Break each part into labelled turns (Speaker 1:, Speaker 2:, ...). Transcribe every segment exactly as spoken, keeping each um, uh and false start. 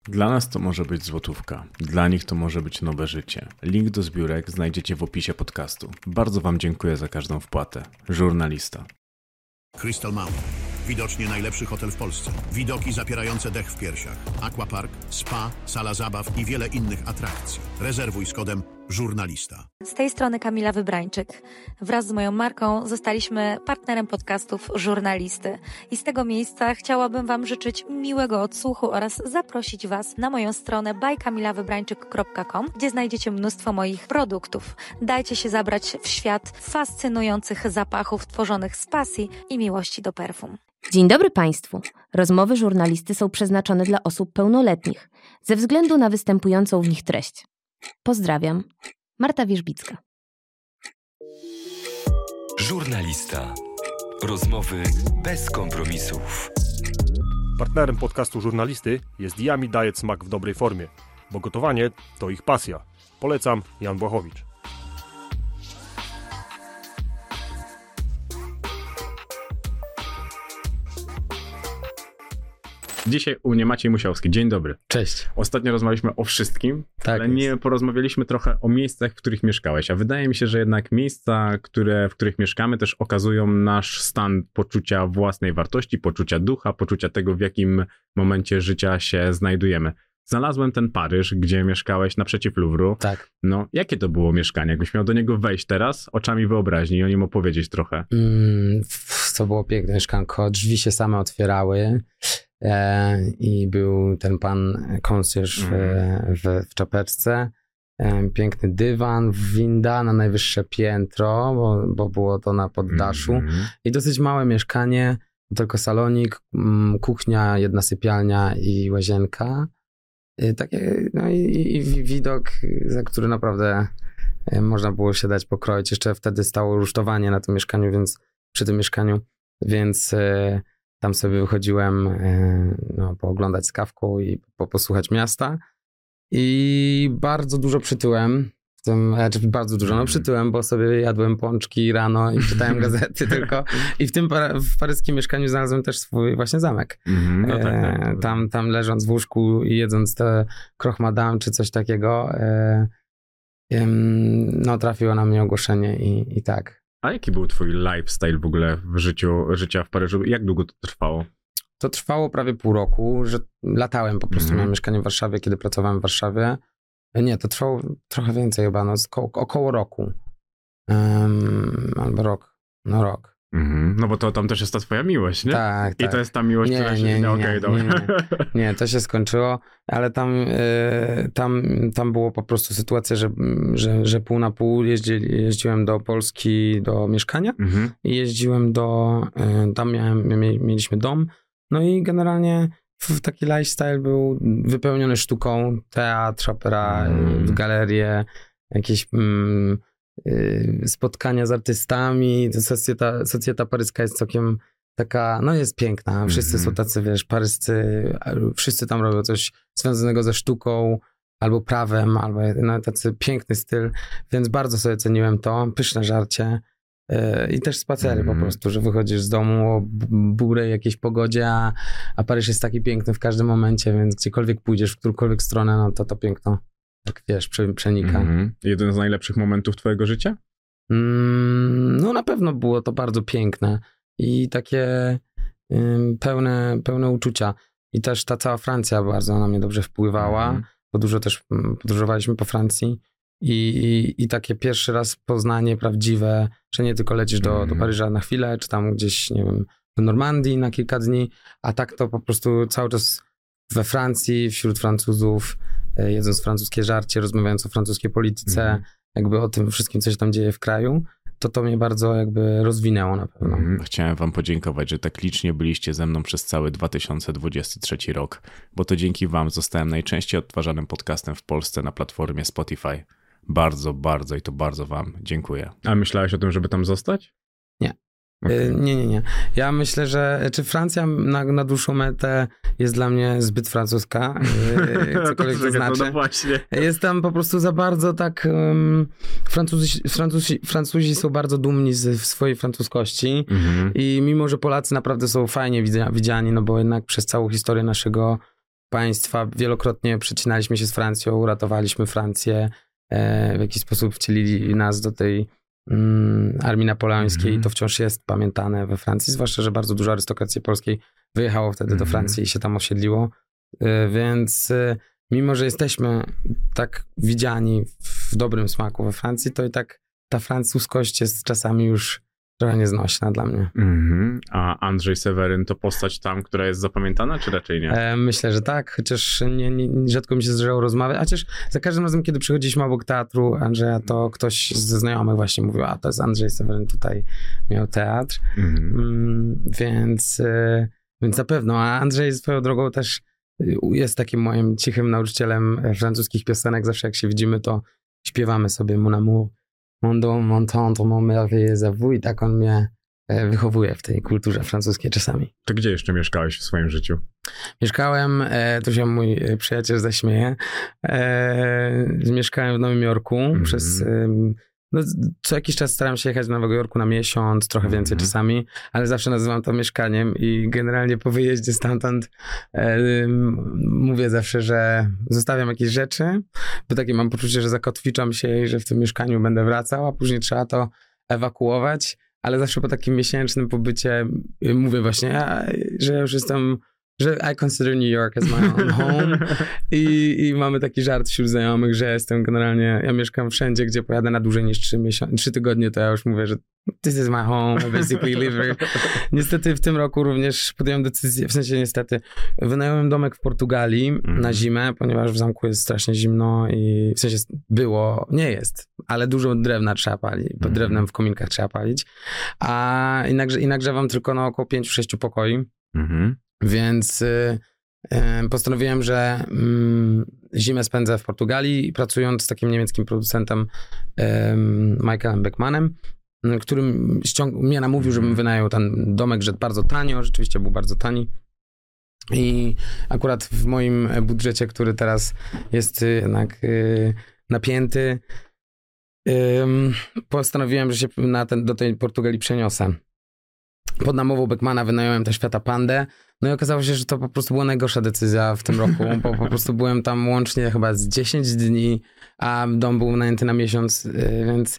Speaker 1: Dla nas to może być złotówka, dla nich to może być nowe życie. Link do zbiórek znajdziecie w opisie podcastu. Bardzo Wam dziękuję za każdą wpłatę. Żurnalista.
Speaker 2: Crystal Mountain. Widocznie najlepszy hotel w Polsce. Widoki zapierające dech w piersiach. Aquapark, spa, sala zabaw i wiele innych atrakcji. Rezerwuj z kodem żurnalista.
Speaker 3: Z tej strony Kamila Wybrańczyk. Wraz z moją marką zostaliśmy partnerem podcastów Żurnalisty. I z tego miejsca chciałabym Wam życzyć miłego odsłuchu oraz zaprosić Was na moją stronę by kamila wybrańczyk kropka com, gdzie znajdziecie mnóstwo moich produktów. Dajcie się zabrać w świat fascynujących zapachów tworzonych z pasji i miłości do perfum.
Speaker 4: Dzień dobry Państwu. Rozmowy żurnalisty są przeznaczone dla osób pełnoletnich, ze względu na występującą w nich treść. Pozdrawiam. Marta Wierzbicka.
Speaker 5: Żurnalista. Rozmowy bez kompromisów.
Speaker 6: Partnerem podcastu Żurnalisty jest Yummy Diet Smak w dobrej formie, bo gotowanie to ich pasja. Polecam, Jan Błachowicz.
Speaker 1: Dzisiaj u mnie Maciej Musiałowski. Dzień dobry.
Speaker 7: Cześć.
Speaker 1: Ostatnio rozmawialiśmy o wszystkim,
Speaker 7: Tak
Speaker 1: ale
Speaker 7: jest.
Speaker 1: nie porozmawialiśmy trochę o miejscach, w których mieszkałeś. A wydaje mi się, że jednak miejsca, które, w których mieszkamy, też okazują nasz stan poczucia własnej wartości, poczucia ducha, poczucia tego, w jakim momencie życia się znajdujemy. Znalazłem ten Paryż, gdzie mieszkałeś naprzeciw Louvru.
Speaker 7: Tak.
Speaker 1: No, jakie to było mieszkanie? Jakbyś miał do niego wejść teraz, oczami wyobraźni i o nim opowiedzieć trochę.
Speaker 7: Mm, to było piękne mieszkanko. Drzwi się same otwierały e, i był ten pan concierge w,
Speaker 1: Mhm.
Speaker 7: w, w czapeczce. E, piękny dywan, winda na najwyższe piętro, bo, bo było to na poddaszu.
Speaker 1: Mhm.
Speaker 7: I dosyć małe mieszkanie, tylko salonik, mm, kuchnia, jedna sypialnia i łazienka. I takie, no i, i, i widok, za który naprawdę e, można było się dać pokroić. Jeszcze wtedy stało rusztowanie na tym mieszkaniu, więc przy tym mieszkaniu, więc e, tam sobie wychodziłem e, no, pooglądać z kawką i po, posłuchać miasta. I bardzo dużo przytyłem. W tym, znaczy bardzo dużo, no przytyłem, bo sobie jadłem pączki rano i czytałem gazety tylko. I w tym para, w paryskim mieszkaniu znalazłem też swój właśnie zamek.
Speaker 1: Mhm. No tak, tak.
Speaker 7: E, tam, tam leżąc w łóżku i jedząc te croque madame czy coś takiego, e, em, no trafiło na mnie ogłoszenie i, i tak.
Speaker 1: A jaki był twój lifestyle w ogóle w życiu, życia w Paryżu? Jak długo to trwało?
Speaker 7: To trwało prawie pół roku, że latałem po prostu,
Speaker 1: Mhm.
Speaker 7: miałem mieszkanie w Warszawie, kiedy pracowałem w Warszawie. E, Nie, to trwało trochę więcej chyba, no około, około roku. Um, albo rok, no rok.
Speaker 1: Mhm. No bo to tam też jest ta twoja miłość, nie?
Speaker 7: Tak,
Speaker 1: I
Speaker 7: tak.
Speaker 1: to jest ta miłość,
Speaker 7: Nie,
Speaker 1: która się...
Speaker 7: nie, nie,
Speaker 1: no,
Speaker 7: nie,
Speaker 1: okej,
Speaker 7: nie,
Speaker 1: dobra.
Speaker 7: nie. Nie, to się skończyło, ale tam, y, tam, tam było po prostu sytuacja, że, że, że pół na pół jeździ, jeździłem do Polski do mieszkania
Speaker 1: Mhm.
Speaker 7: i jeździłem do, y, tam miałem, mie- mieliśmy dom, no i generalnie w- taki lifestyle był wypełniony sztuką, teatr, opera,
Speaker 1: Mm.
Speaker 7: y, galerie, jakieś mm, y, spotkania z artystami. To Socjeta, socjeta paryska jest całkiem taka, no jest piękna. Wszyscy
Speaker 1: Mhm.
Speaker 7: są tacy, wiesz, paryscy, wszyscy tam robią coś związanego ze sztuką, albo prawem, albo no, tacy piękny styl, więc bardzo sobie ceniłem to, pyszne żarcie yy, i też spacery
Speaker 1: Mhm.
Speaker 7: po prostu, że wychodzisz z domu o b- burej jakiejś pogodzie, a, a Paryż jest taki piękny w każdym momencie, więc gdziekolwiek pójdziesz, w którąkolwiek stronę, no to to piękno, tak wiesz, prze, przenika.
Speaker 1: Mhm. Jeden z najlepszych momentów twojego życia?
Speaker 7: Mm, no na pewno było to bardzo piękne i takie ym, pełne, pełne uczucia. I też ta cała Francja bardzo na mnie dobrze wpływała,
Speaker 1: Mhm.
Speaker 7: bo dużo też mm, podróżowaliśmy po Francji i, i, i takie pierwszy raz poznanie prawdziwe, że nie tylko lecisz do, do
Speaker 1: Mhm.
Speaker 7: Paryża na chwilę, czy tam gdzieś, nie wiem, do Normandii na kilka dni, a tak to po prostu cały czas we Francji, wśród Francuzów, e, jedząc francuskie żarcie, rozmawiając o francuskiej polityce,
Speaker 1: Mhm.
Speaker 7: jakby o tym wszystkim, co się tam dzieje w kraju, to to mnie bardzo jakby rozwinęło na pewno.
Speaker 1: Mhm. Chciałem wam podziękować, że tak licznie byliście ze mną przez cały dwa tysiące dwudziesty trzeci rok, bo to dzięki wam zostałem najczęściej odtwarzanym podcastem w Polsce na platformie Spotify. Bardzo, bardzo i to bardzo wam dziękuję. A myślałeś o tym, żeby tam zostać?
Speaker 7: Nie.
Speaker 1: Okay.
Speaker 7: Y, Nie, nie, nie. Ja myślę, że czy Francja na, na dłuższą metę jest dla mnie zbyt francuska, y, cokolwiek to znaczy.
Speaker 1: No właśnie.
Speaker 7: Jest tam po prostu za bardzo tak... Um, Francuzi, Francuzi, Francuzi są bardzo dumni z swojej francuskości
Speaker 1: Mhm.
Speaker 7: i mimo, że Polacy naprawdę są fajnie widzia- widziani, no bo jednak przez całą historię naszego państwa. Wielokrotnie przecinaliśmy się z Francją, uratowaliśmy Francję. E, w jakiś sposób wcielili nas do tej mm, armii napoleońskiej. Mm-hmm. To wciąż jest pamiętane we Francji, zwłaszcza, że bardzo dużo arystokracji polskiej wyjechało wtedy mm-hmm. do Francji i się tam osiedliło. E, więc e, mimo, że jesteśmy tak widziani w dobrym smaku we Francji, to i tak ta francuskość jest czasami już trochę nieznośna dla mnie.
Speaker 1: Mm-hmm. A Andrzej Seweryn to postać tam, która jest zapamiętana, czy raczej nie?
Speaker 7: E, myślę, że tak, chociaż nie, nie, rzadko mi się zdarzało rozmawiać, chociaż za każdym razem, kiedy przychodziliśmy obok teatru Andrzeja, to ktoś ze znajomych właśnie mówił, a to jest Andrzej Seweryn, tutaj miał teatr. Mm-hmm. Mm, więc, e, więc na pewno, a Andrzej swoją drogą też jest takim moim cichym nauczycielem francuskich piosenek. Zawsze jak się widzimy, to śpiewamy sobie Mon amour, mon don, mon tendre, mon merveilleux à vous i tak on mnie wychowuje w tej kulturze francuskiej czasami.
Speaker 1: To gdzie jeszcze mieszkałeś w swoim życiu?
Speaker 7: Mieszkałem, e, tu się mój przyjaciel zaśmieje, e, mieszkałem w Nowym Jorku mm-hmm. przez... E, No, co jakiś czas staram się jechać do Nowego Jorku na miesiąc, trochę więcej mm-hmm. czasami, ale zawsze nazywam to mieszkaniem i generalnie po wyjeździe stamtąd e, mówię zawsze, że zostawiam jakieś rzeczy, bo takie mam poczucie, że zakotwiczam się i że w tym mieszkaniu będę wracał, a później trzeba to ewakuować, ale zawsze po takim miesięcznym pobycie mówię właśnie, a, że już jestem... że I consider New York as my own home I, i mamy taki żart wśród znajomych, że jestem generalnie, ja mieszkam wszędzie, gdzie pojadę na dłużej niż trzy miesiące, trzy tygodnie, to ja już mówię, że this is my home, I basically live here. Niestety w tym roku również podjąłem decyzję, w sensie niestety, wynająłem domek w Portugalii mm. na zimę, ponieważ w zamku jest strasznie zimno i w sensie było, nie jest, ale dużo drewna trzeba palić, pod drewnem w kominkach trzeba palić, a i, nagrze, i nagrzewam tylko na około pięciu sześciu pokoi. Mhm. Więc y, y, postanowiłem, że y, zimę spędzę w Portugalii, pracując z takim niemieckim producentem y, Michaelem Beckmanem, y, który ściąg- mnie namówił, żebym wynajął ten domek, że bardzo tanio, rzeczywiście był bardzo tani. I akurat w moim budżecie, który teraz jest jednak y, napięty, y, postanowiłem, że się na ten, do tej Portugalii przeniosę. Pod namową Beckmana wynająłem też Fiata Pandę. No i okazało się, że to po prostu była najgorsza decyzja w tym roku, bo po prostu byłem tam łącznie chyba z dziesięć dni, a dom był najęty na miesiąc, więc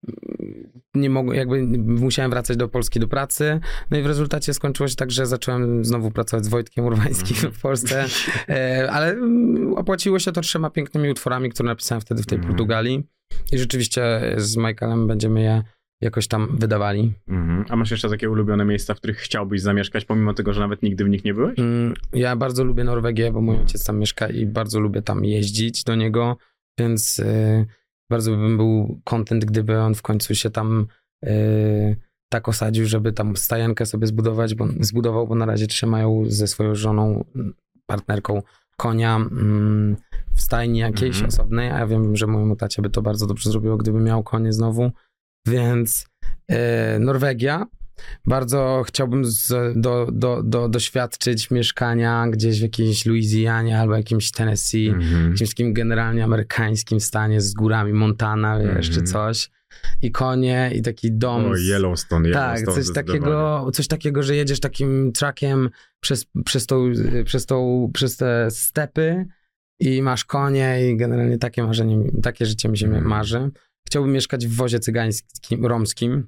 Speaker 7: nie mogłem, jakby musiałem wracać do Polski do pracy. No i w rezultacie skończyło się tak, że zacząłem znowu pracować z Wojtkiem Urbańskim w Polsce, ale opłaciło się to trzema pięknymi utworami, które napisałem wtedy w tej Portugalii i rzeczywiście z Michaelem będziemy je jakoś tam wydawali.
Speaker 1: Mm-hmm. A masz jeszcze takie ulubione miejsca, w których chciałbyś zamieszkać, pomimo tego, że nawet nigdy w nich nie byłeś?
Speaker 7: Mm, ja bardzo lubię Norwegię, bo mój ojciec tam mieszka i bardzo lubię tam jeździć do niego, więc y, bardzo bym był content, gdyby on w końcu się tam y, tak osadził, żeby tam stajenkę sobie zbudować, bo, zbudował, bo na razie trzymają ze swoją żoną, partnerką konia mm, w stajni jakiejś mm-hmm. osobnej, a ja wiem, że mojemu tacie by to bardzo dobrze zrobiło, gdyby miał konie znowu. Więc e, Norwegia. Bardzo chciałbym z, do, do, do, doświadczyć mieszkania gdzieś w jakiejś Luizjanie albo jakimś Tennessee, mm-hmm. jakimś takim generalnie amerykańskim stanie z górami, Montana, mm-hmm. jeszcze coś. I konie, i taki dom.
Speaker 1: O, Yellowstone,
Speaker 7: tak,
Speaker 1: Yellowstone
Speaker 7: coś takiego, coś takiego, że jedziesz takim truckiem przez, przez, tą, przez, tą, przez te stepy i masz konie i generalnie takie marzenie, takie życie mi się mm-hmm. marzy. Chciałbym mieszkać w wozie cygańskim, romskim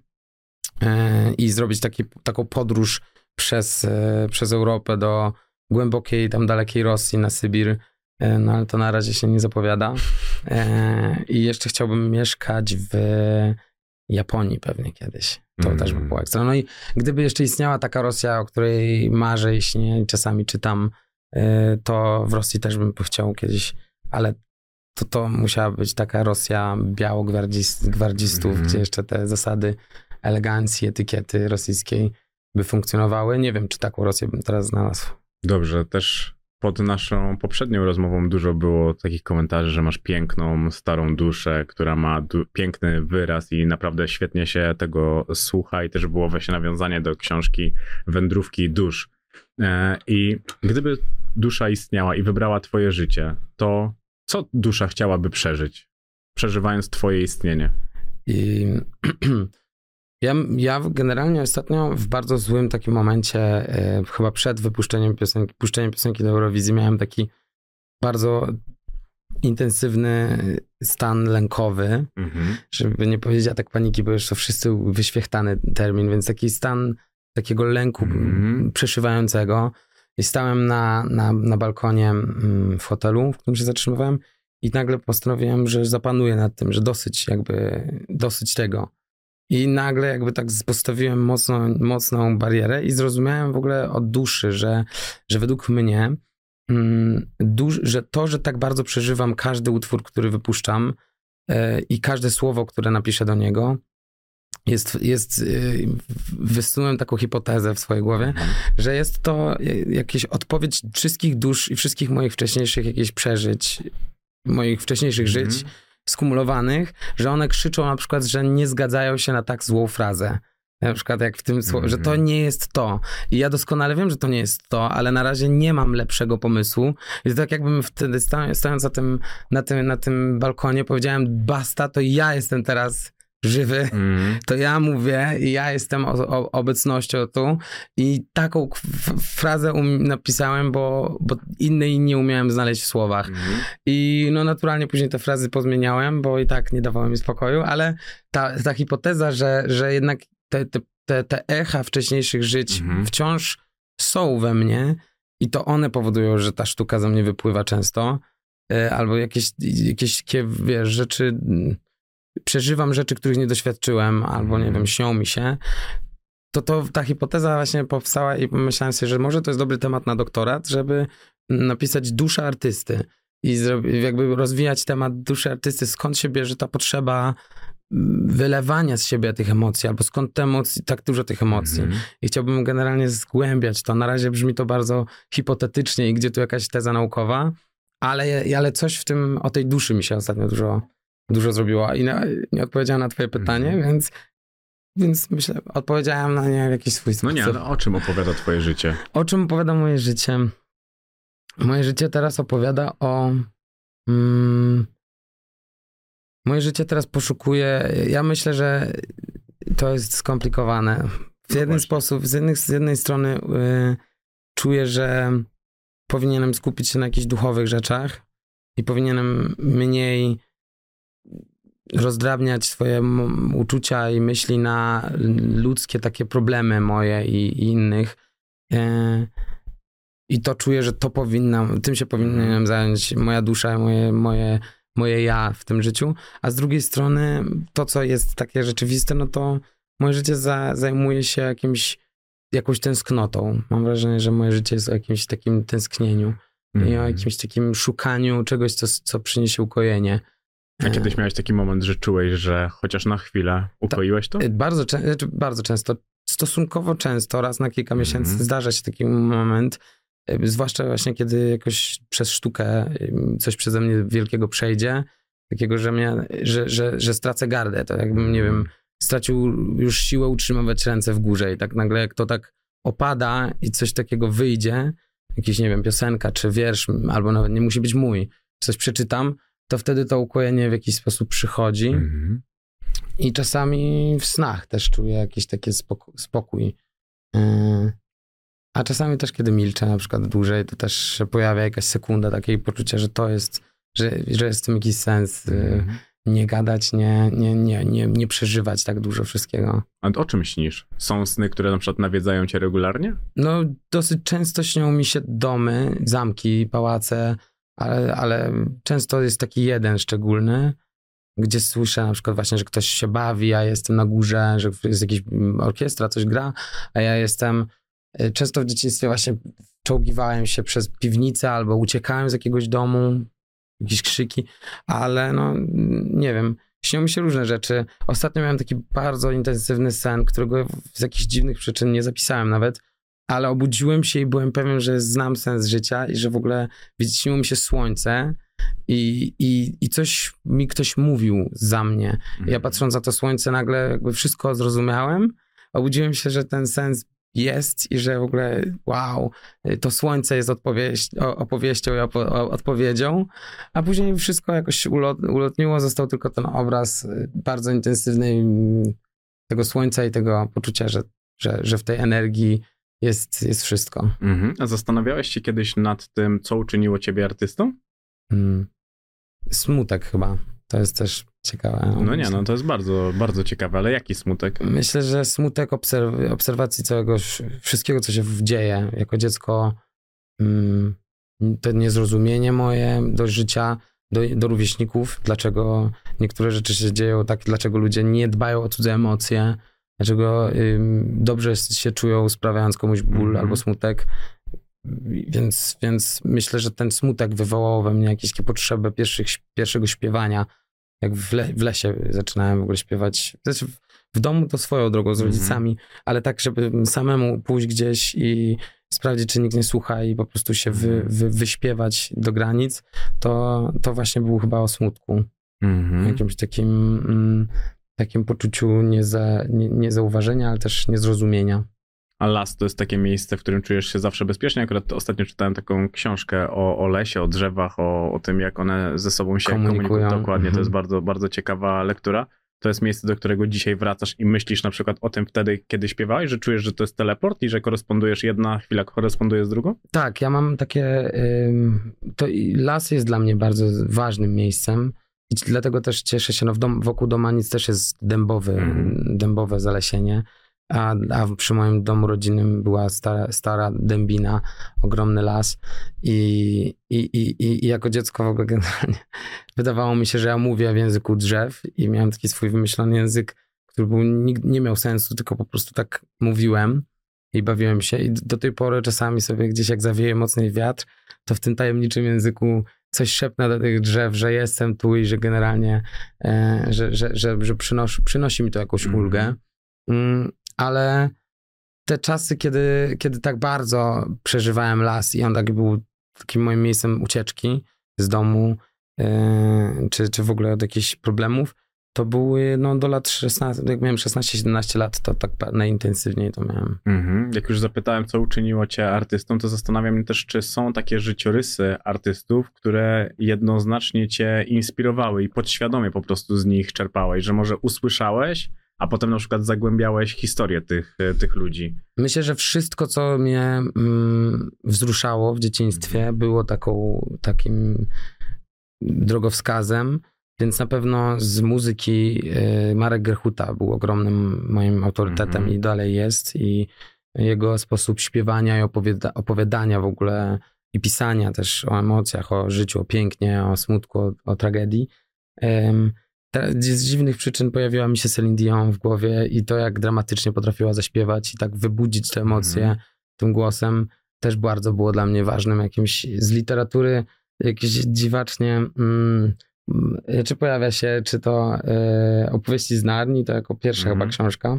Speaker 7: e, i zrobić taki, taką podróż przez, e, przez Europę do głębokiej, tam dalekiej Rosji, na Sybir, e, no ale to na razie się nie zapowiada. E, I jeszcze chciałbym mieszkać w Japonii pewnie kiedyś. To mm. też by było ekstra. No i gdyby jeszcze istniała taka Rosja, o której marzę i śnie i czasami czytam, e, to w Rosji też bym chciał kiedyś, ale to to musiała być taka Rosja białogwardzistów, mm. gdzie jeszcze te zasady elegancji, etykiety rosyjskiej by funkcjonowały. Nie wiem, czy taką Rosję bym teraz znalazł.
Speaker 1: Dobrze, też pod naszą poprzednią rozmową dużo było takich komentarzy, że masz piękną, starą duszę, która ma du- piękny wyraz i naprawdę świetnie się tego słucha i też było właśnie nawiązanie do książki Wędrówki dusz. E, I gdyby dusza istniała i wybrała twoje życie, to co dusza chciałaby przeżyć, przeżywając twoje istnienie?
Speaker 7: I Ja, ja generalnie ostatnio w bardzo złym takim momencie, e, chyba przed wypuszczeniem piosenki, puszczeniem piosenki do Eurowizji, miałem taki bardzo intensywny stan lękowy, mhm. żeby nie powiedzieć atak paniki, bo już to wszyscy wyświechtany termin, więc taki stan takiego lęku mhm. przeszywającego. I stałem na, na, na balkonie w hotelu, w którym się zatrzymywałem i nagle postanowiłem, że zapanuję nad tym, że dosyć jakby, dosyć tego. I nagle jakby tak postawiłem mocno, mocną barierę i zrozumiałem w ogóle od duszy, że, że według mnie Duż, że to, że tak bardzo przeżywam każdy utwór, który wypuszczam yy, i każde słowo, które napiszę do niego, jest, jest yy, wysunąłem taką hipotezę w swojej głowie, mm. że jest to jakaś odpowiedź wszystkich dusz i wszystkich moich wcześniejszych jakichś przeżyć, moich wcześniejszych mm. żyć skumulowanych, że one krzyczą na przykład, że nie zgadzają się na tak złą frazę. Na przykład jak w tym słowie, mm-hmm. że to nie jest to. I ja doskonale wiem, że to nie jest to, ale na razie nie mam lepszego pomysłu. I tak jakbym wtedy sta- stając na tym, na, tym, na tym balkonie powiedziałem basta, to ja jestem teraz żywy, mm-hmm. to ja mówię i ja jestem o, o, obecnością tu i taką f- frazę um- napisałem, bo, bo innej nie umiałem znaleźć w słowach. Mm-hmm. I no naturalnie później te frazy pozmieniałem, bo i tak nie dawały mi spokoju, ale ta, ta hipoteza, że, że jednak Te, te, te echa wcześniejszych żyć mhm. wciąż są we mnie i to one powodują, że ta sztuka ze mnie wypływa często. E, albo jakieś, jakieś wiesz, rzeczy, przeżywam rzeczy, których nie doświadczyłem, albo nie wiem, śnią mi się. To, to ta hipoteza właśnie powstała i pomyślałem sobie, że może to jest dobry temat na doktorat, żeby napisać dusza artysty i zrobi, jakby rozwijać temat duszy artysty, skąd się bierze ta potrzeba wylewania z siebie tych emocji, albo skąd te emocje, tak dużo tych emocji. Mm-hmm. I chciałbym generalnie zgłębiać to. Na razie brzmi to bardzo hipotetycznie i gdzie tu jakaś teza naukowa, ale, ale coś w tym, o tej duszy mi się ostatnio dużo, dużo zrobiło. I na, nie odpowiedziałem na twoje pytanie, mm-hmm. więc, więc myślę, odpowiedziałem na nie w jakiś swój sposób.
Speaker 1: No nie, ale o czym opowiada twoje życie?
Speaker 7: O czym opowiada moje życie? Moje życie teraz opowiada o... Mm, Moje życie teraz poszukuje, ja myślę, że to jest skomplikowane. W jeden no sposób, z jednej, z jednej strony y, czuję, że powinienem skupić się na jakichś duchowych rzeczach i powinienem mniej rozdrabniać swoje m- uczucia i myśli na ludzkie takie problemy moje i, i innych. Y, I to czuję, że to powinnam, tym się powinienem zająć, moja dusza, moje, moje moje ja w tym życiu, a z drugiej strony to, co jest takie rzeczywiste, no to moje życie za, zajmuje się jakimś, jakąś tęsknotą. Mam wrażenie, że moje życie jest o jakimś takim tęsknieniu mm. i o jakimś takim szukaniu czegoś, co, co przyniesie ukojenie.
Speaker 1: A kiedyś miałeś taki moment, że czułeś, że chociaż na chwilę ukoiłeś to?
Speaker 7: Bardzo, znaczy bardzo często, stosunkowo często, raz na kilka miesięcy mm. zdarza się taki moment, zwłaszcza właśnie, kiedy jakoś przez sztukę coś przeze mnie wielkiego przejdzie, takiego, że, mnie, że, że, że stracę gardę, to jakbym, nie wiem, stracił już siłę utrzymywać ręce w górze i tak nagle jak to tak opada i coś takiego wyjdzie, jakiś, nie wiem, piosenka czy wiersz, albo nawet nie musi być mój, coś przeczytam, to wtedy to ukojenie w jakiś sposób przychodzi mm. i czasami w snach też czuję jakiś taki spokój. spokój. Yy. A czasami też, kiedy milczę na przykład dłużej, to też się pojawia jakaś sekunda takiej poczucia, że to jest, że, że jest w tym jakiś sens. Mm-hmm. Nie gadać, nie, nie, nie, nie, nie przeżywać tak dużo wszystkiego.
Speaker 1: A o czym śnisz? Są sny, które na przykład nawiedzają cię regularnie?
Speaker 7: No, dosyć często śnią mi się domy, zamki, pałace, ale, ale często jest taki jeden szczególny, gdzie słyszę na przykład właśnie, że ktoś się bawi, a ja jestem na górze, że jest jakaś orkiestra, coś gra, a ja jestem... Często w dzieciństwie właśnie czołgiwałem się przez piwnicę albo uciekałem z jakiegoś domu, jakieś krzyki, ale no nie wiem, śnią mi się różne rzeczy. Ostatnio miałem taki bardzo intensywny sen, którego z jakichś dziwnych przyczyn nie zapisałem nawet, ale obudziłem się i byłem pewien, że znam sens życia i że w ogóle śniło mi się słońce i, i, i coś mi ktoś mówił za mnie. Ja patrząc na to słońce nagle jakby wszystko zrozumiałem, obudziłem się, że ten sens jest i że w ogóle wow, to słońce jest odpowieść, opowieścią i opo- odpowiedzią, a później wszystko jakoś się ulot, ulotniło, został tylko ten obraz bardzo intensywnej tego słońca i tego poczucia, że, że, że w tej energii jest, jest wszystko.
Speaker 1: Mhm. A zastanawiałeś się kiedyś nad tym, co uczyniło ciebie artystą?
Speaker 7: Hmm. Smutek chyba. To jest też ciekawe.
Speaker 1: No nie, no to jest bardzo, bardzo ciekawe, ale jaki smutek?
Speaker 7: Myślę, że smutek obserw- obserwacji całego, wszystkiego, co się dzieje. Jako dziecko mm, to niezrozumienie moje do życia, do, do rówieśników, dlaczego niektóre rzeczy się dzieją tak, dlaczego ludzie nie dbają o cudze emocje, dlaczego ym, dobrze się czują, sprawiając komuś ból mm-hmm. albo smutek. Więc, więc myślę, że ten smutek wywołał we mnie jakieś takie potrzeby pierwszych, pierwszego śpiewania. Jak w, le, w lesie zaczynałem w ogóle śpiewać. Znaczy w, w domu to swoją drogą z rodzicami, mm-hmm. ale tak, żeby samemu pójść gdzieś i sprawdzić, czy nikt nie słucha i po prostu się wy, wy, wyśpiewać do granic, to, to właśnie było chyba o smutku. Mm-hmm. Jakimś takim, mm, takim poczuciu nieza, nie, niezauważenia, ale też niezrozumienia.
Speaker 1: A las to jest takie miejsce, w którym czujesz się zawsze bezpiecznie. Akurat ostatnio czytałem taką książkę o, o lesie, o drzewach, o, o tym, jak one ze sobą się komunikują. komunikują. Dokładnie, mhm. To jest bardzo, bardzo ciekawa lektura. To jest miejsce, do którego dzisiaj wracasz i myślisz na przykład o tym wtedy, kiedy śpiewałeś, że czujesz, że to jest teleport i że korespondujesz, jedna chwila koresponduje z drugą?
Speaker 7: Tak, ja mam takie... To las jest dla mnie bardzo ważnym miejscem i dlatego też cieszę się, no w dom, wokół Domanic też jest dębowy, mhm. dębowe zalesienie. A, a przy moim domu rodzinnym była stara, stara dębina, ogromny las i, i, i, i jako dziecko w ogóle generalnie wydawało mi się, że ja mówię w języku drzew i miałem taki swój wymyślony język, który był, nie, nie miał sensu, tylko po prostu tak mówiłem i bawiłem się i do tej pory czasami sobie gdzieś jak zawieje mocny wiatr, to w tym tajemniczym języku coś szepnę do tych drzew, że jestem tu i że generalnie, e, że, że, że, że przynosi, przynosi mi to jakąś ulgę. Mm. Ale te czasy, kiedy, kiedy tak bardzo przeżywałem las i on tak był takim moim miejscem ucieczki z domu, yy, czy, czy w ogóle od jakichś problemów, to były no, do lat szesnastu, jak miałem szesnaście siedemnaście lat, to tak najintensywniej to miałem.
Speaker 1: Mhm. Jak już zapytałem, co uczyniło cię artystą, to zastanawiam się też, czy są takie życiorysy artystów, które jednoznacznie cię inspirowały i podświadomie po prostu z nich czerpałeś, że może usłyszałeś, a potem na przykład zagłębiałeś historię tych, tych ludzi.
Speaker 7: Myślę, że wszystko, co mnie mm, wzruszało w dzieciństwie, było taką, takim drogowskazem, więc na pewno z muzyki y, Marek Grechuta był ogromnym moim autorytetem mm-hmm. i dalej jest i jego sposób śpiewania i opowiada- opowiadania w ogóle i pisania też o emocjach, o życiu, o pięknie, o smutku, o, o tragedii. Um, Z dziwnych przyczyn pojawiła mi się Celine Dion w głowie i to, jak dramatycznie potrafiła zaśpiewać i tak wybudzić te emocje mm. tym głosem, też bardzo było dla mnie ważnym. Jakimś z literatury jakieś dziwacznie, mm, czy pojawia się, czy to y, Opowieści z Narni, to jako pierwsza mm. chyba książka.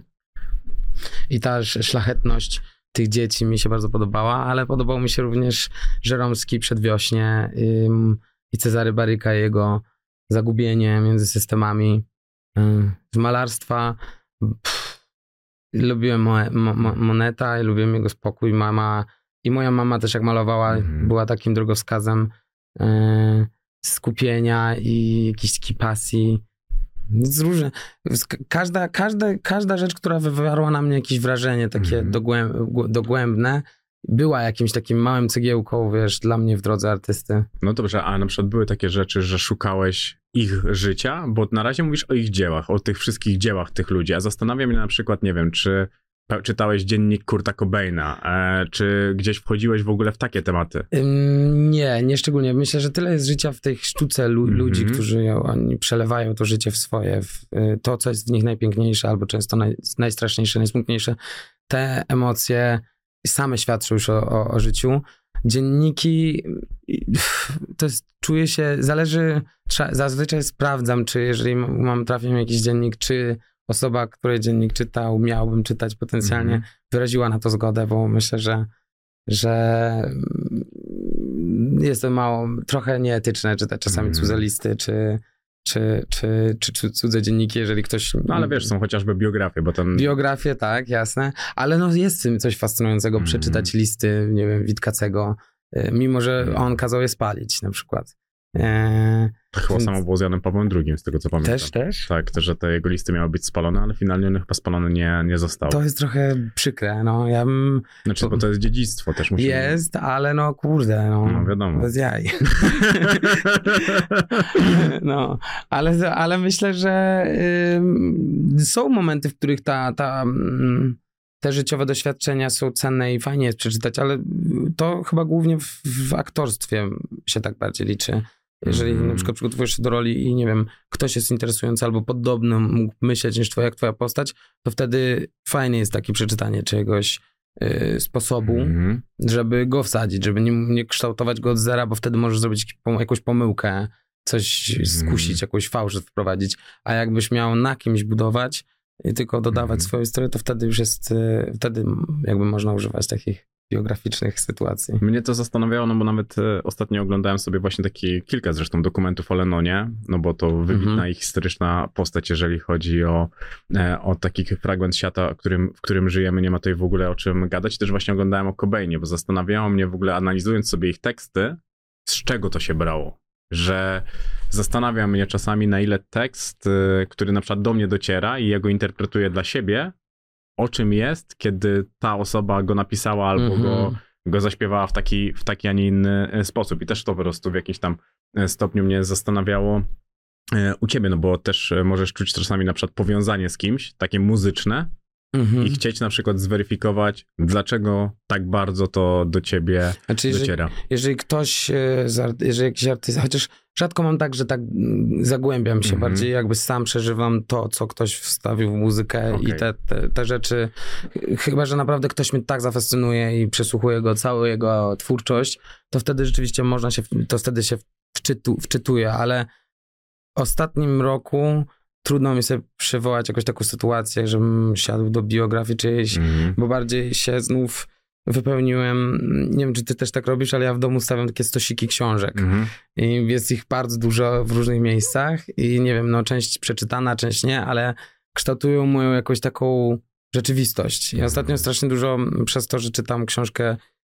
Speaker 7: I ta szlachetność tych dzieci mi się bardzo podobała, ale podobał mi się również Żeromski Przedwiośnie y, i Cezary Baryka, jego zagubienie między systemami. Z malarstwa pff, lubiłem mo, mo, Moneta i lubiłem jego spokój. Mama i moja mama też jak malowała, mm. była takim drogowskazem e, skupienia i jakiejś takiej pasji. Z różne, każda, każda, każda rzecz, która wywarła na mnie jakieś wrażenie takie mm. dogłęb, dogłębne, była jakimś takim małym cegiełką, wiesz, dla mnie w drodze artysty.
Speaker 1: No dobrze, a na przykład były takie rzeczy, że szukałeś ich życia? Bo na razie mówisz o ich dziełach, o tych wszystkich dziełach tych ludzi, a zastanawiam się na przykład, nie wiem, czy czytałeś dziennik Kurta Cobaina, e, czy gdzieś wchodziłeś w ogóle w takie tematy?
Speaker 7: Ym, nie, nie szczególnie. Myślę, że tyle jest życia w tej sztuce lu- mm-hmm. ludzi, którzy oni przelewają to życie w swoje, w y, to, co jest w nich najpiękniejsze, albo często naj, najstraszniejsze, najsmutniejsze. Te emocje same świadczą już o, o, o życiu. Dzienniki, to jest, czuję się, zależy, trza, zazwyczaj sprawdzam, czy jeżeli mam, trafię jakiś dziennik, czy osoba, której dziennik czytał, miałbym czytać potencjalnie, mm. wyraziła na to zgodę, bo myślę, że, że jest to mało, trochę nieetyczne czytać czasami mm. cudze listy, czy, czy, czy, czy, czy cudze dzienniki, jeżeli ktoś...
Speaker 1: No ale wiesz, są chociażby biografie, bo tam...
Speaker 7: Biografie, tak, jasne, ale no jest w tym coś fascynującego, mm. przeczytać listy, nie wiem, Witkacego, mimo że on kazał je spalić na przykład. E,
Speaker 1: To chyba
Speaker 7: więc...
Speaker 1: samo było z Janem Pawłem drugim, z tego co pamiętam.
Speaker 7: Też, też?
Speaker 1: Tak, to, że te jego listy miały być spalone, ale finalnie one chyba spalone nie, nie zostały.
Speaker 7: To jest trochę przykre, no ja bym...
Speaker 1: Znaczy, bo to jest dziedzictwo też musimy...
Speaker 7: Jest, ale no kurde, no,
Speaker 1: No wiadomo.
Speaker 7: bez jaj. No, ale, ale myślę, że y, są momenty, w których ta, ta, y, te życiowe doświadczenia są cenne i fajnie jest przeczytać, ale to chyba głównie w, w aktorstwie się tak bardziej liczy. Jeżeli mm. na przykład przygotowujesz się do roli i nie wiem, ktoś jest interesujący albo podobny mógł myśleć niż twoja, jak twoja postać, to wtedy fajne jest takie przeczytanie czegoś y, sposobu, mm. żeby go wsadzić, żeby nie, nie kształtować go od zera, bo wtedy możesz zrobić jakąś pomyłkę, coś skusić, mm. jakąś fałsz wprowadzić, a jakbyś miał na kimś budować i tylko dodawać mm. swoją historię, to wtedy już jest, y, wtedy jakby można używać takich biograficznych sytuacji.
Speaker 1: Mnie to zastanawiało, no bo nawet e, ostatnio oglądałem sobie właśnie takie kilka zresztą dokumentów o Lennonie, no bo to wybitna mm-hmm. i historyczna postać, jeżeli chodzi o, e, o taki fragment świata, w którym, w którym żyjemy, nie ma tutaj w ogóle o czym gadać. Też właśnie oglądałem o Cobainie, bo zastanawiało mnie w ogóle, analizując sobie ich teksty, z czego to się brało. Że zastanawia mnie czasami, na ile tekst, e, który na przykład do mnie dociera i ja go interpretuję dla siebie, o czym jest, kiedy ta osoba go napisała albo mm-hmm. go, go zaśpiewała w taki, w taki, a nie inny sposób. I też to po prostu w jakimś tam stopniu mnie zastanawiało u ciebie, no bo też możesz czuć czasami na przykład powiązanie z kimś, takie muzyczne mm-hmm. i chcieć na przykład zweryfikować, dlaczego tak bardzo to do ciebie znaczy, dociera.
Speaker 7: Jeżeli, jeżeli ktoś, jeżeli jakiś artysta, chociaż rzadko mam tak, że tak zagłębiam się, mm-hmm. bardziej jakby sam przeżywam to, co ktoś wstawił w muzykę okay. i te, te, te rzeczy, chyba, że naprawdę ktoś mnie tak zafascynuje i przesłuchuje go, całą jego twórczość, to wtedy rzeczywiście można się, to wtedy się wczytu, wczytuje, ale w ostatnim roku trudno mi sobie przywołać jakąś taką sytuację, żebym siadł do biografii czyjejś, mm-hmm. bo bardziej się znów wypełniłem, nie wiem, czy ty też tak robisz, ale ja w domu stawiam takie stosiki książek mm-hmm. i jest ich bardzo dużo w różnych miejscach i nie wiem, no część przeczytana, część nie, ale kształtują moją jakąś taką rzeczywistość. I ostatnio strasznie dużo przez to, że czytam książkę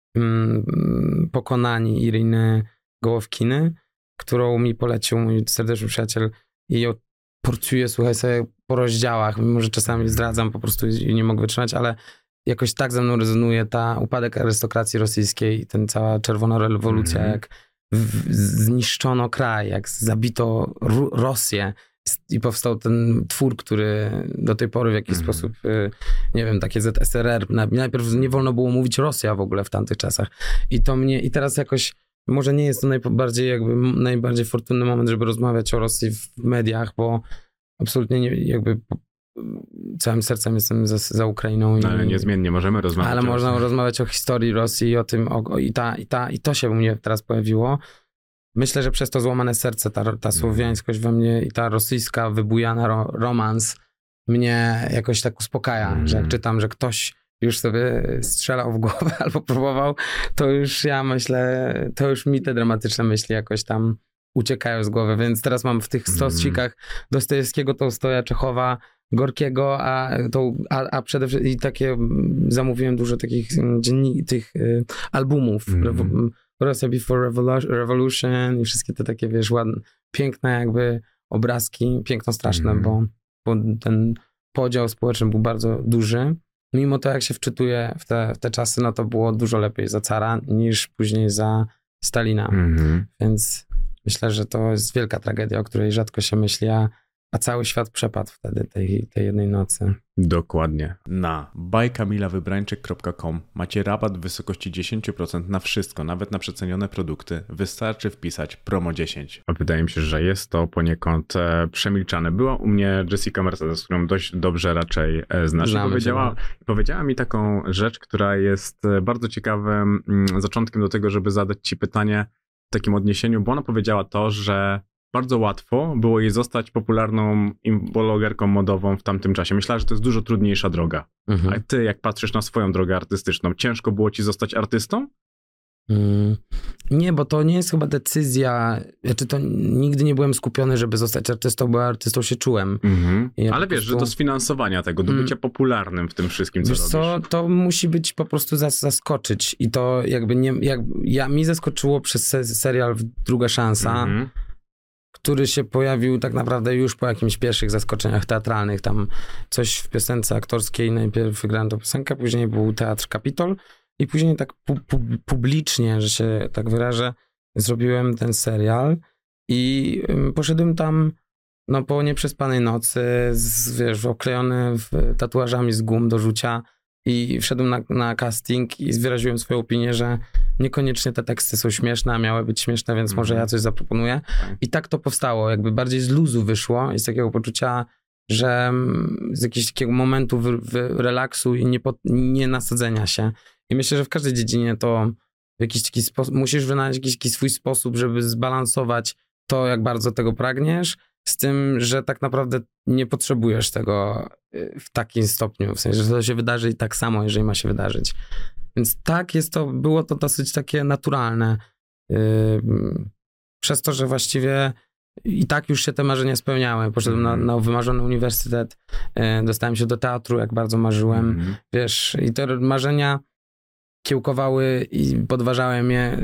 Speaker 7: mm, Pokonani Iriny Gołowkiny, którą mi polecił mój serdeczny przyjaciel i ją porcuję, słuchaj, sobie po rozdziałach, mimo że czasami zdradzam po prostu i nie mogę wytrzymać, ale jakoś tak ze mną rezonuje ta upadek arystokracji rosyjskiej i ten cała czerwona rewolucja, mm-hmm. jak w, zniszczono kraj, jak zabito Ru- Rosję i powstał ten twór, który do tej pory w jakiś mm-hmm. sposób, nie wiem, takie Z S R R, najpierw nie wolno było mówić Rosja w ogóle w tamtych czasach i to mnie, i teraz jakoś może nie jest to najbardziej jakby najbardziej fortunny moment, żeby rozmawiać o Rosji w mediach, bo absolutnie nie, jakby całym sercem jestem za, za Ukrainą.
Speaker 1: No, ale niezmiennie możemy rozmawiać.
Speaker 7: Ale można rozmawiać o historii Rosji i o tym, o, i, ta, i, ta, i to się u mnie teraz pojawiło. Myślę, że przez to złamane serce, ta, ta słowiańskość we mnie i ta rosyjska wybujana ro, romans mnie jakoś tak uspokaja, mm. że jak czytam, że ktoś już sobie strzelał w głowę albo próbował, to już ja myślę, to już mi te dramatyczne myśli jakoś tam uciekają z głowy, więc teraz mam w tych stosikach Dostojewskiego, Tołstoja, Czechowa, Gorkiego, a, to, a, a przede wszystkim i takie zamówiłem dużo takich dziennik, tych y, albumów. Mm-hmm. Rosja Before Revolution i wszystkie te takie, wiesz, ładne, piękne jakby obrazki, piękno straszne, mm-hmm. bo, bo ten podział społeczny był bardzo duży. Mimo to, jak się wczytuje w te, w te czasy, no to było dużo lepiej za cara niż później za Stalina. Mm-hmm. Więc myślę, że to jest wielka tragedia, o której rzadko się myśli, a, a cały świat przepadł wtedy tej, tej jednej nocy.
Speaker 1: Dokładnie. Na buy kamila wybrańczyk kropka com macie rabat w wysokości dziesięć procent na wszystko, nawet na przecenione produkty. Wystarczy wpisać promo dziesięć. A wydaje mi się, że jest to poniekąd e, przemilczane. Była u mnie Jessica Mercedes, którą dość dobrze raczej e, znasz. I powiedziała, powiedziała mi taką rzecz, która jest bardzo ciekawym mm, zaczątkiem do tego, żeby zadać ci pytanie w takim odniesieniu, bo ona powiedziała to, że bardzo łatwo było jej zostać popularną blogerką modową w tamtym czasie. Myślała, że to jest dużo trudniejsza droga. Mhm. A ty, jak patrzysz na swoją drogę artystyczną, ciężko było ci zostać artystą?
Speaker 7: Mm, nie, bo to nie jest chyba decyzja, znaczy to nigdy nie byłem skupiony, żeby zostać artystą, bo artystą się czułem.
Speaker 1: Mhm.
Speaker 7: Ja
Speaker 1: Ale
Speaker 7: po
Speaker 1: wiesz,
Speaker 7: prostu-
Speaker 1: że do sfinansowania tego, do
Speaker 7: Mm.
Speaker 1: bycia popularnym w tym wszystkim, co
Speaker 7: Wiesz
Speaker 1: robisz.
Speaker 7: co, to musi być po prostu zas- zaskoczyć i to jakby nie, jak, ja, mi zaskoczyło przez se- serial Druga Szansa,
Speaker 1: Mhm.
Speaker 7: który się pojawił tak naprawdę już po jakimś pierwszych zaskoczeniach teatralnych, tam coś w piosence aktorskiej, najpierw wygrałem tą piosenkę, później był Teatr Kapitol i później tak pu- pu- publicznie, że się tak wyrażę, zrobiłem ten serial i ym, poszedłem tam no po nieprzespanej nocy, z, wiesz, oklejony w, tatuażami z gum do rzucia i wszedłem na, na casting i wyraziłem swoją opinię, że niekoniecznie te teksty są śmieszne, a miały być śmieszne, więc może ja coś zaproponuję. I tak to powstało, jakby bardziej z luzu wyszło i z takiego poczucia, że mm, z jakiegoś takiego momentu wy, wy, relaksu i nie, po, nie nasadzenia się. I myślę, że w każdej dziedzinie to w jakiś taki sposób, musisz wynaleźć jakiś, jakiś swój sposób, żeby zbalansować to, jak bardzo tego pragniesz, z tym, że tak naprawdę nie potrzebujesz tego y, w takim stopniu, w sensie, że to się wydarzy i tak samo, jeżeli ma się wydarzyć. Więc tak, jest to, było to dosyć takie naturalne. Yy, przez to, że właściwie i tak już się te marzenia spełniały. Poszedłem na, na wymarzony uniwersytet, yy, dostałem się do teatru, jak bardzo marzyłem.
Speaker 1: Mhm.
Speaker 7: Wiesz, i te marzenia kiełkowały i podważałem je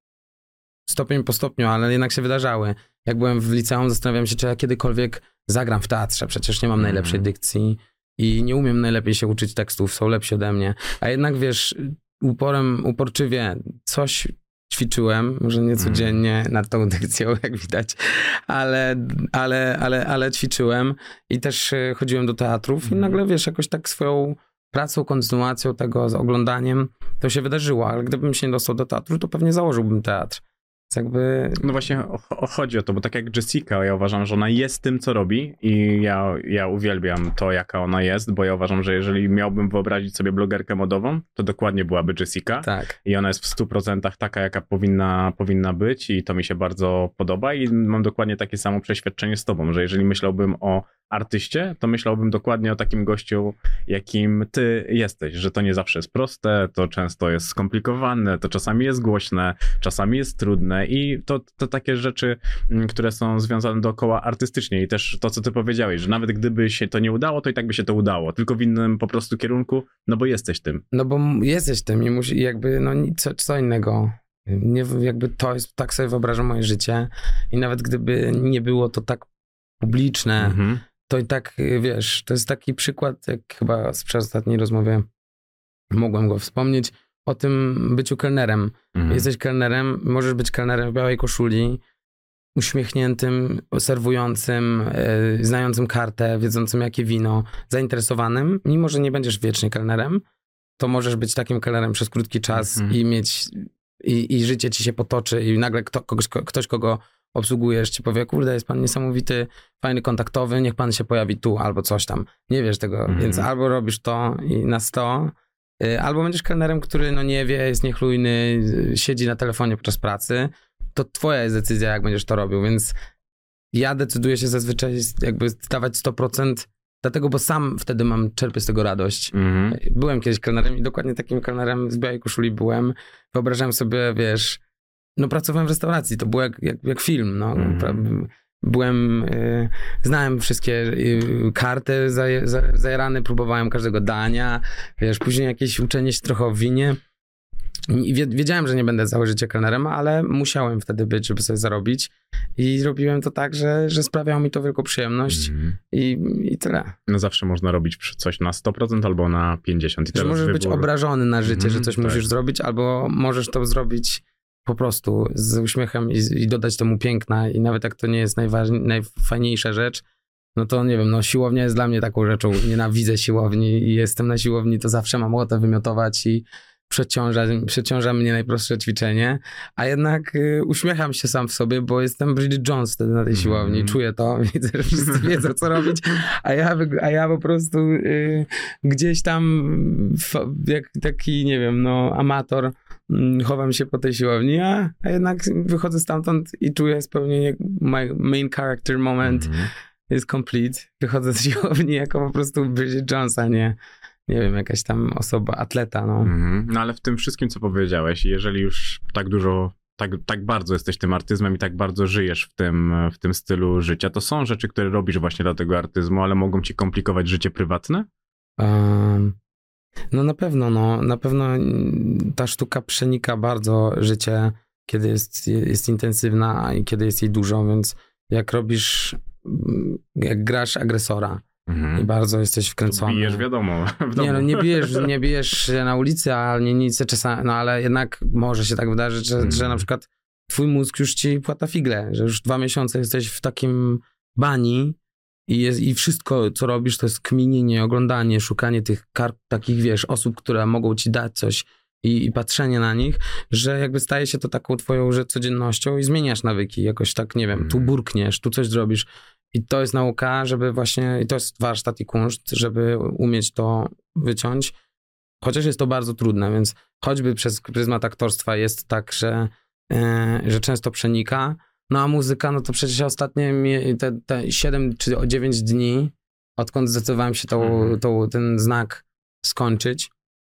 Speaker 7: stopień po stopniu, ale jednak się wydarzały. Jak byłem w liceum, zastanawiałem się, czy ja kiedykolwiek zagram w teatrze. Przecież nie mam najlepszej dykcji i nie umiem najlepiej się uczyć tekstów, są lepsi ode mnie. A jednak, wiesz, uporem, uporczywie coś ćwiczyłem, może nie codziennie nad tą dykcją, jak widać, ale, ale, ale, ale ćwiczyłem i też e, chodziłem do teatrów i nagle, wiesz, jakoś tak swoją pracą, kontynuacją tego, z oglądaniem, to się wydarzyło, ale gdybym się nie dostał do teatru, to pewnie założyłbym teatr. Więc jakby...
Speaker 1: No właśnie o, o, chodzi o to, bo tak jak Jessica, ja uważam, że ona jest tym, co robi i ja, ja uwielbiam to, jaka ona jest, bo ja uważam, że jeżeli miałbym wyobrazić sobie blogerkę modową, to dokładnie byłaby Jessica.
Speaker 7: Tak.
Speaker 1: I ona jest w stu procentach taka, jaka powinna, powinna być i to mi się bardzo podoba i mam dokładnie takie samo przeświadczenie z tobą, że jeżeli myślałbym o artyście, to myślałbym dokładnie o takim gościu, jakim ty jesteś, że to nie zawsze jest proste, to często jest skomplikowane, to czasami jest głośne, czasami jest trudne i to, to takie rzeczy, które są związane dookoła artystycznie i też to, co ty powiedziałeś, że nawet gdyby się to nie udało, to i tak by się to udało, tylko w innym po prostu kierunku, no bo jesteś tym.
Speaker 7: No bo jesteś tym i musi, jakby, no co, co innego. Nie, jakby to jest, tak sobie wyobrażam moje życie i nawet gdyby nie było to tak publiczne,
Speaker 1: Mhm.
Speaker 7: to i tak, wiesz, to jest taki przykład, jak chyba przy ostatniej rozmowie mogłem go wspomnieć, o tym byciu kelnerem.
Speaker 1: Mhm.
Speaker 7: Jesteś kelnerem, możesz być kelnerem w białej koszuli, uśmiechniętym, serwującym, yy, znającym kartę, wiedzącym jakie wino, zainteresowanym, mimo że nie będziesz wiecznie kelnerem, to możesz być takim kelnerem przez krótki czas
Speaker 1: Mhm.
Speaker 7: i mieć, i, i życie ci się potoczy i nagle kto, kogoś, ktoś, kogo obsługujesz, ci powie, kurde, jest pan niesamowity, fajny, kontaktowy, niech pan się pojawi tu, albo coś tam. Nie wiesz tego,
Speaker 1: Mhm.
Speaker 7: więc albo robisz to i na sto, y, albo będziesz kelnerem, który no nie wie, jest niechlujny, y, siedzi na telefonie podczas pracy. To twoja jest decyzja, jak będziesz to robił, więc ja decyduję się zazwyczaj jakby dawać sto procent, dlatego, bo sam wtedy mam, czerpię z tego radość.
Speaker 1: Mhm.
Speaker 7: Byłem kiedyś kelnerem i dokładnie takim kelnerem z białej koszuli byłem. Wyobrażałem sobie, wiesz, no pracowałem w restauracji, to było jak, jak, jak film, no.
Speaker 1: Mhm.
Speaker 7: Pra- Byłem, y, znałem wszystkie y, karty zaje- za- zajarane, próbowałem każdego dania, wiesz, później jakieś uczenie się trochę o winie. I wie- wiedziałem, że nie będę całe życie kelnerem, ale musiałem wtedy być, żeby sobie zarobić. I robiłem to tak, że, że sprawiało mi to wielką przyjemność
Speaker 1: Mhm.
Speaker 7: i, i tyle.
Speaker 1: No zawsze można robić przy- coś na sto procent albo na pięćdziesiąt procent. I
Speaker 7: Że
Speaker 1: teraz
Speaker 7: możesz być
Speaker 1: wybór-
Speaker 7: obrażony na życie,
Speaker 1: Mhm,
Speaker 7: że coś
Speaker 1: tak.
Speaker 7: musisz zrobić, albo możesz to zrobić po prostu z uśmiechem i, i dodać temu piękna. I nawet jak to nie jest najważniej, najfajniejsza rzecz, no to nie wiem, no siłownia jest dla mnie taką rzeczą. Nienawidzę siłowni i jestem na siłowni, to zawsze mam ochotę wymiotować i przeciąża, przeciąża mnie najprostsze ćwiczenie, a jednak y, uśmiecham się sam w sobie, bo jestem Bridget Jones wtedy na tej siłowni,
Speaker 1: Mhm.
Speaker 7: czuję to, widzę, że wszyscy wiedzą, co robić, a ja, wyg- a ja po prostu y, gdzieś tam f- jak taki, nie wiem, no amator, mm, chowam się po tej siłowni, a, a jednak wychodzę stamtąd i czuję spełnienie, my main character moment
Speaker 1: Mhm.
Speaker 7: jest complete. Wychodzę z siłowni jako po prostu Bridget Jones, a nie, nie wiem, jakaś tam osoba, atleta, no.
Speaker 1: Mhm. No ale w tym wszystkim, co powiedziałeś, jeżeli już tak dużo, tak, tak bardzo jesteś tym artyzmem i tak bardzo żyjesz w tym, w tym stylu życia, to są rzeczy, które robisz właśnie dla tego artyzmu, ale mogą ci komplikować życie prywatne?
Speaker 7: Um, no na pewno, no. Na pewno ta sztuka przenika bardzo życie, kiedy jest, jest intensywna i kiedy jest jej dużo, więc jak robisz, jak grasz agresora, mhm. i bardzo jesteś wkręcony.
Speaker 1: Bijesz, wiadomo, w domu.
Speaker 7: Nie, no nie bijesz, nie bijesz się na ulicy, ale nic czasami, no ale jednak może się tak wydarzyć, że, mm. że na przykład twój mózg już ci płata figle, że już dwa miesiące jesteś w takim bani i, jest, i wszystko, co robisz, to jest kminienie, oglądanie, szukanie tych kart, takich, wiesz, osób, które mogą ci dać coś i, i patrzenie na nich, że jakby staje się to taką twoją że codziennością i zmieniasz nawyki, jakoś tak, nie wiem, mm. tu burkniesz, tu coś zrobisz. I to jest nauka, żeby właśnie, i to jest warsztat i kunszt, żeby umieć to wyciąć, chociaż jest to bardzo trudne, więc choćby przez pryzmat aktorstwa jest tak, że, e, że często przenika, no a muzyka, no to przecież ostatnie te, te siedem czy dziewięć dni, odkąd zdecydowałem się tą, mhm. tą, ten znak skończyć,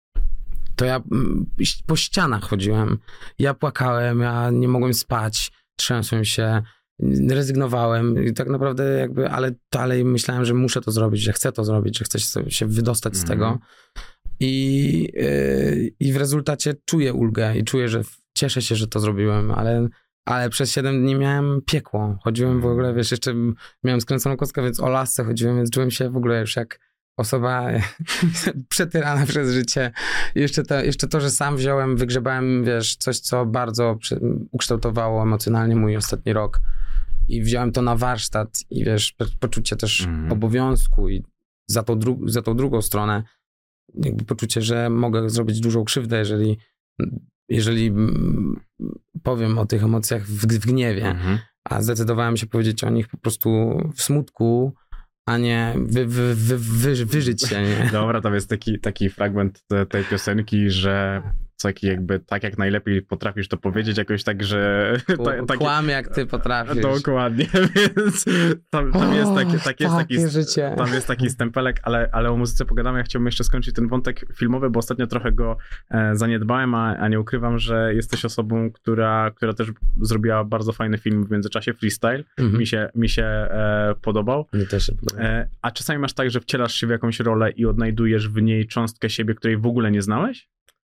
Speaker 7: to ja po ścianach chodziłem, ja płakałem, ja nie mogłem spać, trzęsłem się, rezygnowałem i tak naprawdę jakby, ale dalej myślałem, że muszę to zrobić, że chcę to zrobić, że chcę się wydostać z tego i, yy, i w rezultacie czuję ulgę i czuję, że cieszę się, że to zrobiłem, ale, ale przez siedem dni miałem piekło. Chodziłem w ogóle, wiesz, jeszcze miałem skręconą kostkę, więc o lasce chodziłem, więc czułem się w ogóle już jak osoba przetyrana przez życie. I jeszcze to, jeszcze to, że sam wziąłem, wygrzebałem, wiesz, coś, co bardzo ukształtowało emocjonalnie mój ostatni rok. I wziąłem to na warsztat i wiesz, poczucie też mm. obowiązku i za tą, dru- za tą drugą stronę jakby poczucie, że mogę zrobić dużą krzywdę, jeżeli, jeżeli powiem o tych emocjach w, w gniewie, mm-hmm. a zdecydowałem się powiedzieć o nich po prostu w smutku, a nie wy, wy, wy, wy, wyżyć się. Nie?
Speaker 1: Dobra, tam jest taki, taki fragment te, tej piosenki, że taki jakby tak jak najlepiej potrafisz to powiedzieć, jakoś tak, że...
Speaker 7: Ta, takie, kłam jak ty potrafisz.
Speaker 1: Dokładnie, więc tam, tam jest taki, tak jest taki,
Speaker 7: życie.
Speaker 1: Tam jest taki stempelek, ale, ale o muzyce pogadamy. Ja chciałbym jeszcze skończyć ten wątek filmowy, bo ostatnio trochę go e, zaniedbałem, a, a nie ukrywam, że jesteś osobą, która, która też zrobiła bardzo fajny film w międzyczasie, Freestyle. Mhm. Mi się, mi się e, podobał.
Speaker 7: Mi też się podobał.
Speaker 1: E, a czasami masz tak, że wcielasz się w jakąś rolę i odnajdujesz w niej cząstkę siebie, której w ogóle nie znałeś?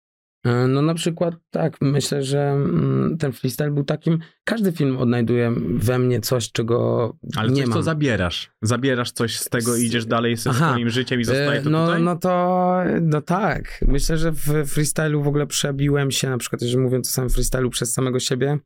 Speaker 7: No na przykład tak, myślę, że ten freestyle był takim, każdy film odnajduje we mnie coś, czego
Speaker 1: ale
Speaker 7: nie
Speaker 1: coś,
Speaker 7: mam.
Speaker 1: co zabierasz? Zabierasz coś z tego i idziesz dalej ze Aha. swoim życiem i zostaje to
Speaker 7: no,
Speaker 1: tutaj?
Speaker 7: No to, no tak. Myślę, że w freestylu w ogóle przebiłem się, na przykład, jeżeli mówiąc o samym freestylu przez samego siebie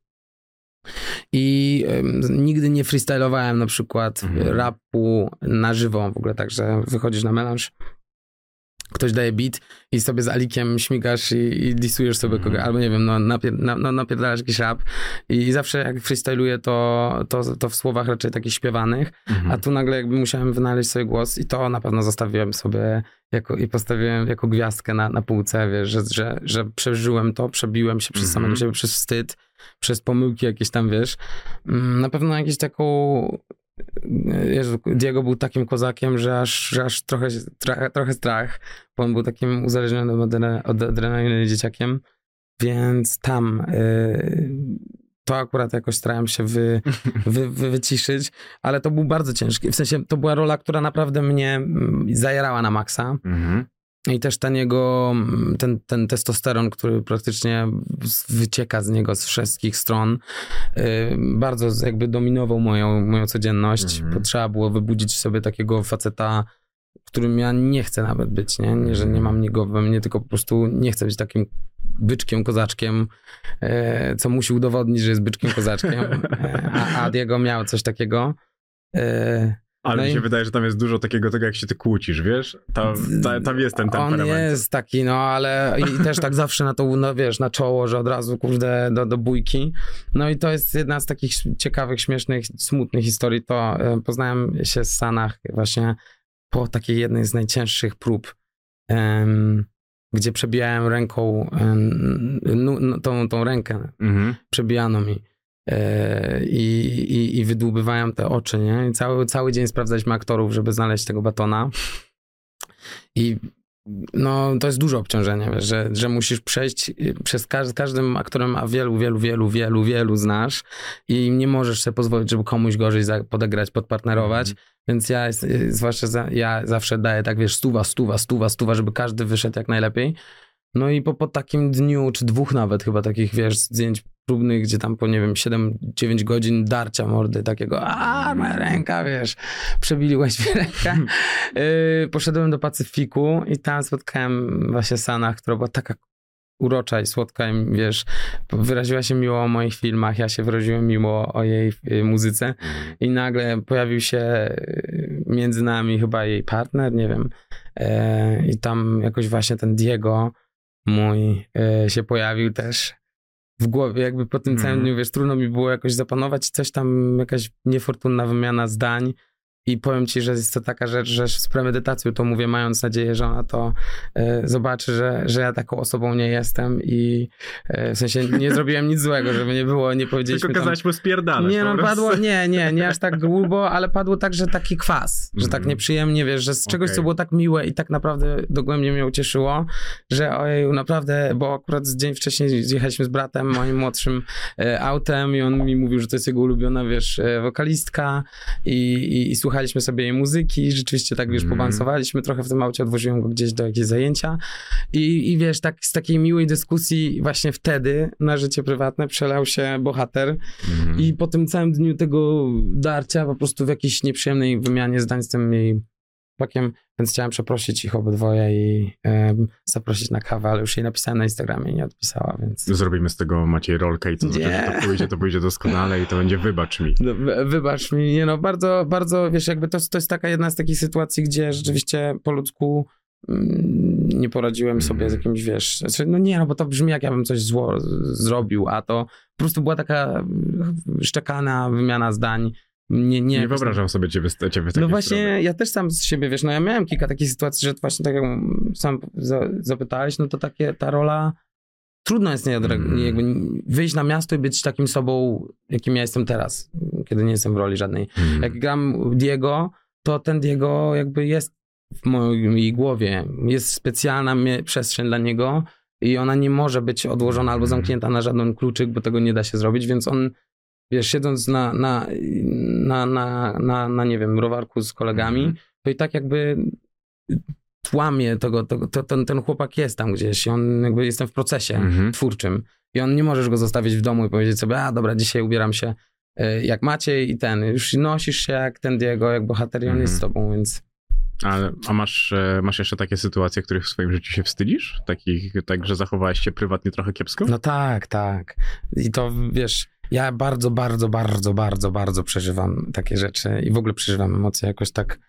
Speaker 7: i um, nigdy nie freestylowałem na przykład mhm. rapu na żywo w ogóle, tak, że wychodzisz na melanż, ktoś daje beat i sobie z Alikiem śmigasz i, i disujesz sobie mm. kogoś, albo nie wiem, no, napier, na, no napierdalasz jakiś rap i zawsze jak freestyluję to, to, to w słowach raczej takich śpiewanych, mm. a tu nagle jakby musiałem wynaleźć sobie głos i to na pewno zostawiłem sobie jako, i postawiłem jako gwiazdkę na, na półce, wiesz, że, że, że przeżyłem to, przebiłem się przez mm. samego siebie, przez wstyd, przez pomyłki jakieś tam, wiesz, na pewno jakieś taką Jezu, Diego był takim kozakiem, że aż, że aż trochę, trochę, trochę strach, bo on był takim uzależnionym od, od adrenaliny dzieciakiem, więc tam y, to akurat jakoś starałem się wy, wy, wy, wyciszyć, ale to był bardzo ciężki, w sensie to była rola, która naprawdę mnie zajarała na maksa. Mhm. I też ten jego, ten, ten testosteron, który praktycznie wycieka z niego z wszystkich stron, yy, bardzo jakby dominował moją, moją codzienność. Mm-hmm. Potrzeba było wybudzić sobie takiego faceta, którym ja nie chcę nawet być, nie? nie że nie mam niego we mnie, tylko po prostu nie chcę być takim byczkiem, kozaczkiem, yy, co musi udowodnić, że jest byczkiem, kozaczkiem. Yy, a, a Diego miał coś takiego. Yy,
Speaker 1: Ale
Speaker 7: no
Speaker 1: mi się
Speaker 7: i...
Speaker 1: wydaje, że tam jest dużo takiego, tego jak się ty kłócisz, wiesz? Tam, ta, tam jest ten temperament.
Speaker 7: On jest taki, no ale i też tak zawsze na to, no wiesz, na czoło, że od razu, kurde, do, do bójki. No i to jest jedna z takich ciekawych, śmiesznych, smutnych historii. To e, poznałem się z Sanach właśnie po takiej jednej z najcięższych prób, em, gdzie przebijałem ręką em, no, no, tą, tą rękę. Mhm. Przebijano mi. I, i, i wydłubywają te oczy, nie? I cały, cały dzień sprawdzaliśmy aktorów, żeby znaleźć tego batona. I no to jest duże obciążenie, wiesz, że, że musisz przejść przez każdy, każdym aktorem, a wielu, wielu, wielu, wielu, wielu znasz i nie możesz sobie pozwolić, żeby komuś gorzej za, podegrać, podpartnerować, mm. więc ja, jest, zwłaszcza za, ja zawsze daję tak, wiesz, stuwa, stuwa, stuwa, stuwa, żeby każdy wyszedł jak najlepiej. No i po, po takim dniu, czy dwóch nawet chyba takich, wiesz, zdjęć próbnych, gdzie tam po, nie wiem, siedem dziewięć godzin darcia mordy, takiego, a moja ręka, wiesz, przebiliłeś mi rękę. Yy, poszedłem do Pacyfiku i tam spotkałem właśnie Sanach, która była taka urocza i słodka i, wiesz, wyraziła się miło o moich filmach, ja się wyraziłem miło o jej y, muzyce i nagle pojawił się między nami chyba jej partner, nie wiem, yy, i tam jakoś właśnie ten Diego mój yy, się pojawił też w głowie, jakby po tym mm. całym dniu, wiesz, trudno mi było jakoś zapanować, coś tam, jakaś niefortunna wymiana zdań i powiem ci, że jest to taka rzecz, że z premedytacją to mówię, mając nadzieję, że ona to y, zobaczy, że, że ja taką osobą nie jestem i y, w sensie nie zrobiłem nic złego, żeby nie było, nie powiedzieliśmy
Speaker 1: Tylko kazałeś mu spierdalać.
Speaker 7: Nie, no padło, nie, nie, nie aż tak grubo, ale padło tak, że taki kwas, że mm. tak nieprzyjemnie, wiesz, że z czegoś, okay. co było tak miłe i tak naprawdę dogłębnie mnie ucieszyło, że ojej, naprawdę, bo akurat dzień wcześniej zjechaliśmy z bratem, moim młodszym y, autem i on mi mówił, że to jest jego ulubiona, wiesz, y, wokalistka i, i, i słuchaliśmy sobie jej muzyki, rzeczywiście tak, wiesz, mm. pobansowaliśmy trochę w tym aucie, odwoziłem go gdzieś do jakiejś zajęcia i, i wiesz, tak z takiej miłej dyskusji właśnie wtedy na życie prywatne przelał się bohater mm. i po tym całym dniu tego darcia po prostu w jakiejś nieprzyjemnej wymianie zdań z tym jej chłopakiem, więc chciałem przeprosić ich obydwoje i e, zaprosić na kawę, ale już jej napisałem na Instagramie i nie odpisała, więc...
Speaker 1: Zrobimy z tego, Maciej, rolkę i co znaczy, że to pójdzie, to pójdzie doskonale i to będzie wybacz mi.
Speaker 7: No, wybacz mi, nie no, bardzo, bardzo, wiesz, jakby to, to jest taka jedna z takich sytuacji, gdzie rzeczywiście po ludzku mm, nie poradziłem sobie mm. z jakimś, wiesz, no nie, no bo to brzmi jak ja bym coś zło zrobił, a to po prostu była taka szczekana wymiana zdań. Nie, nie,
Speaker 1: nie wyobrażam sobie ciebie, ciebie w takiej
Speaker 7: No właśnie,
Speaker 1: sprawie.
Speaker 7: ja też sam z siebie, wiesz, no ja miałem kilka takich sytuacji, że właśnie tak jak sam za, zapytałeś, no to takie, ta rola, trudno jest nie, mm. jakby wyjść na miasto i być takim sobą, jakim ja jestem teraz, kiedy nie jestem w roli żadnej. Mm. Jak gram Diego, to ten Diego jakby jest w mojej głowie, jest specjalna przestrzeń dla niego i ona nie może być odłożona albo zamknięta na żaden kluczyk, bo tego nie da się zrobić, więc on, wiesz, siedząc na, na, na, na, na, na nie wiem, browarku z kolegami, mm. to i tak jakby tłamie tego, to, to, ten, ten chłopak jest tam gdzieś i on jakby jestem w procesie mm-hmm. twórczym i on nie możesz go zostawić w domu i powiedzieć sobie, a dobra, dzisiaj ubieram się y, jak Maciej i ten, już nosisz się jak ten Diego, jak bohater i on mm-hmm. jest z tobą, więc...
Speaker 1: Ale, a masz, masz jeszcze takie sytuacje, których w swoim życiu się wstydzisz? Takich, tak, że zachowałeś się prywatnie trochę kiepsko?
Speaker 7: No tak, tak. I to, wiesz... Ja bardzo, bardzo, bardzo, bardzo, bardzo przeżywam takie rzeczy i w ogóle przeżywam emocje jakoś tak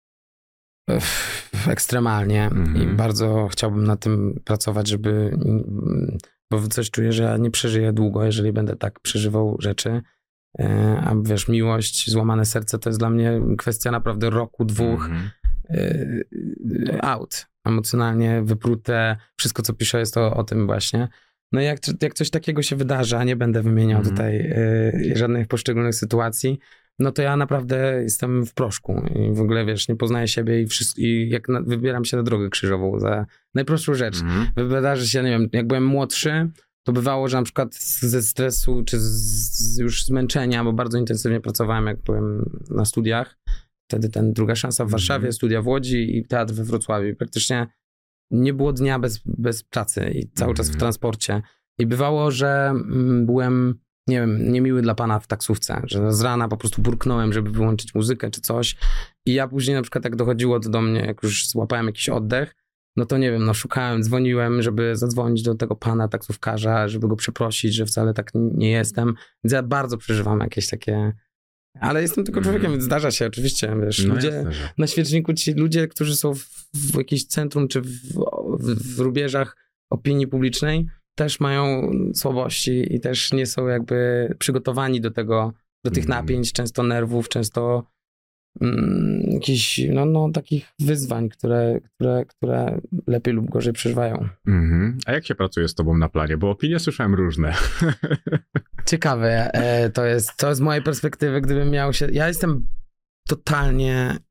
Speaker 7: ekstremalnie mm-hmm. i bardzo chciałbym na tym pracować, żeby, bo coś czuję, że ja nie przeżyję długo, jeżeli będę tak przeżywał rzeczy, a wiesz, miłość, złamane serce to jest dla mnie kwestia naprawdę roku, dwóch mm-hmm. out, emocjonalnie wyprute, wszystko co piszę jest to o tym właśnie. No jak, jak coś takiego się wydarzy, a nie będę wymieniał mm. tutaj y, żadnych poszczególnych sytuacji, no to ja naprawdę jestem w proszku i w ogóle, wiesz, nie poznaję siebie i, wszystko, i jak na, wybieram się na drogę krzyżową za najprostszą rzecz. Mm. Wydarzy się, nie wiem, jak byłem młodszy, to bywało, że na przykład ze stresu czy z, z już zmęczenia, bo bardzo intensywnie pracowałem, jak byłem na studiach, wtedy ten Druga szansa w Warszawie, mm. studia w Łodzi i teatr we Wrocławiu i praktycznie nie było dnia bez, bez pracy i cały mm. czas w transporcie. I bywało, że mm, byłem, nie wiem, niemiły dla pana w taksówce, że z rana po prostu burknąłem, żeby wyłączyć muzykę czy coś. I ja później na przykład jak dochodziło to do mnie, jak już złapałem jakiś oddech, no to nie wiem, no szukałem, dzwoniłem, żeby zadzwonić do tego pana taksówkarza, żeby go przeprosić, że wcale tak nie jestem. Więc ja bardzo przeżywam jakieś takie... Ale jestem tylko człowiekiem, więc zdarza się oczywiście, wiesz,
Speaker 1: no
Speaker 7: ludzie
Speaker 1: jasne, że...
Speaker 7: na świeczniku, ci ludzie, którzy są w, w jakimś centrum, czy w, w, w rubieżach opinii publicznej, też mają słabości i też nie są jakby przygotowani do tego, do tych mm. napięć, często nerwów, często mm, jakichś, no, no, takich wyzwań, które, które, które lepiej lub gorzej przeżywają.
Speaker 1: Mm-hmm. A jak się pracuje z tobą na planie? Bo opinie słyszałem różne.
Speaker 7: Ciekawe, e, to jest, to z mojej perspektywy, gdybym miał się, ja jestem totalnie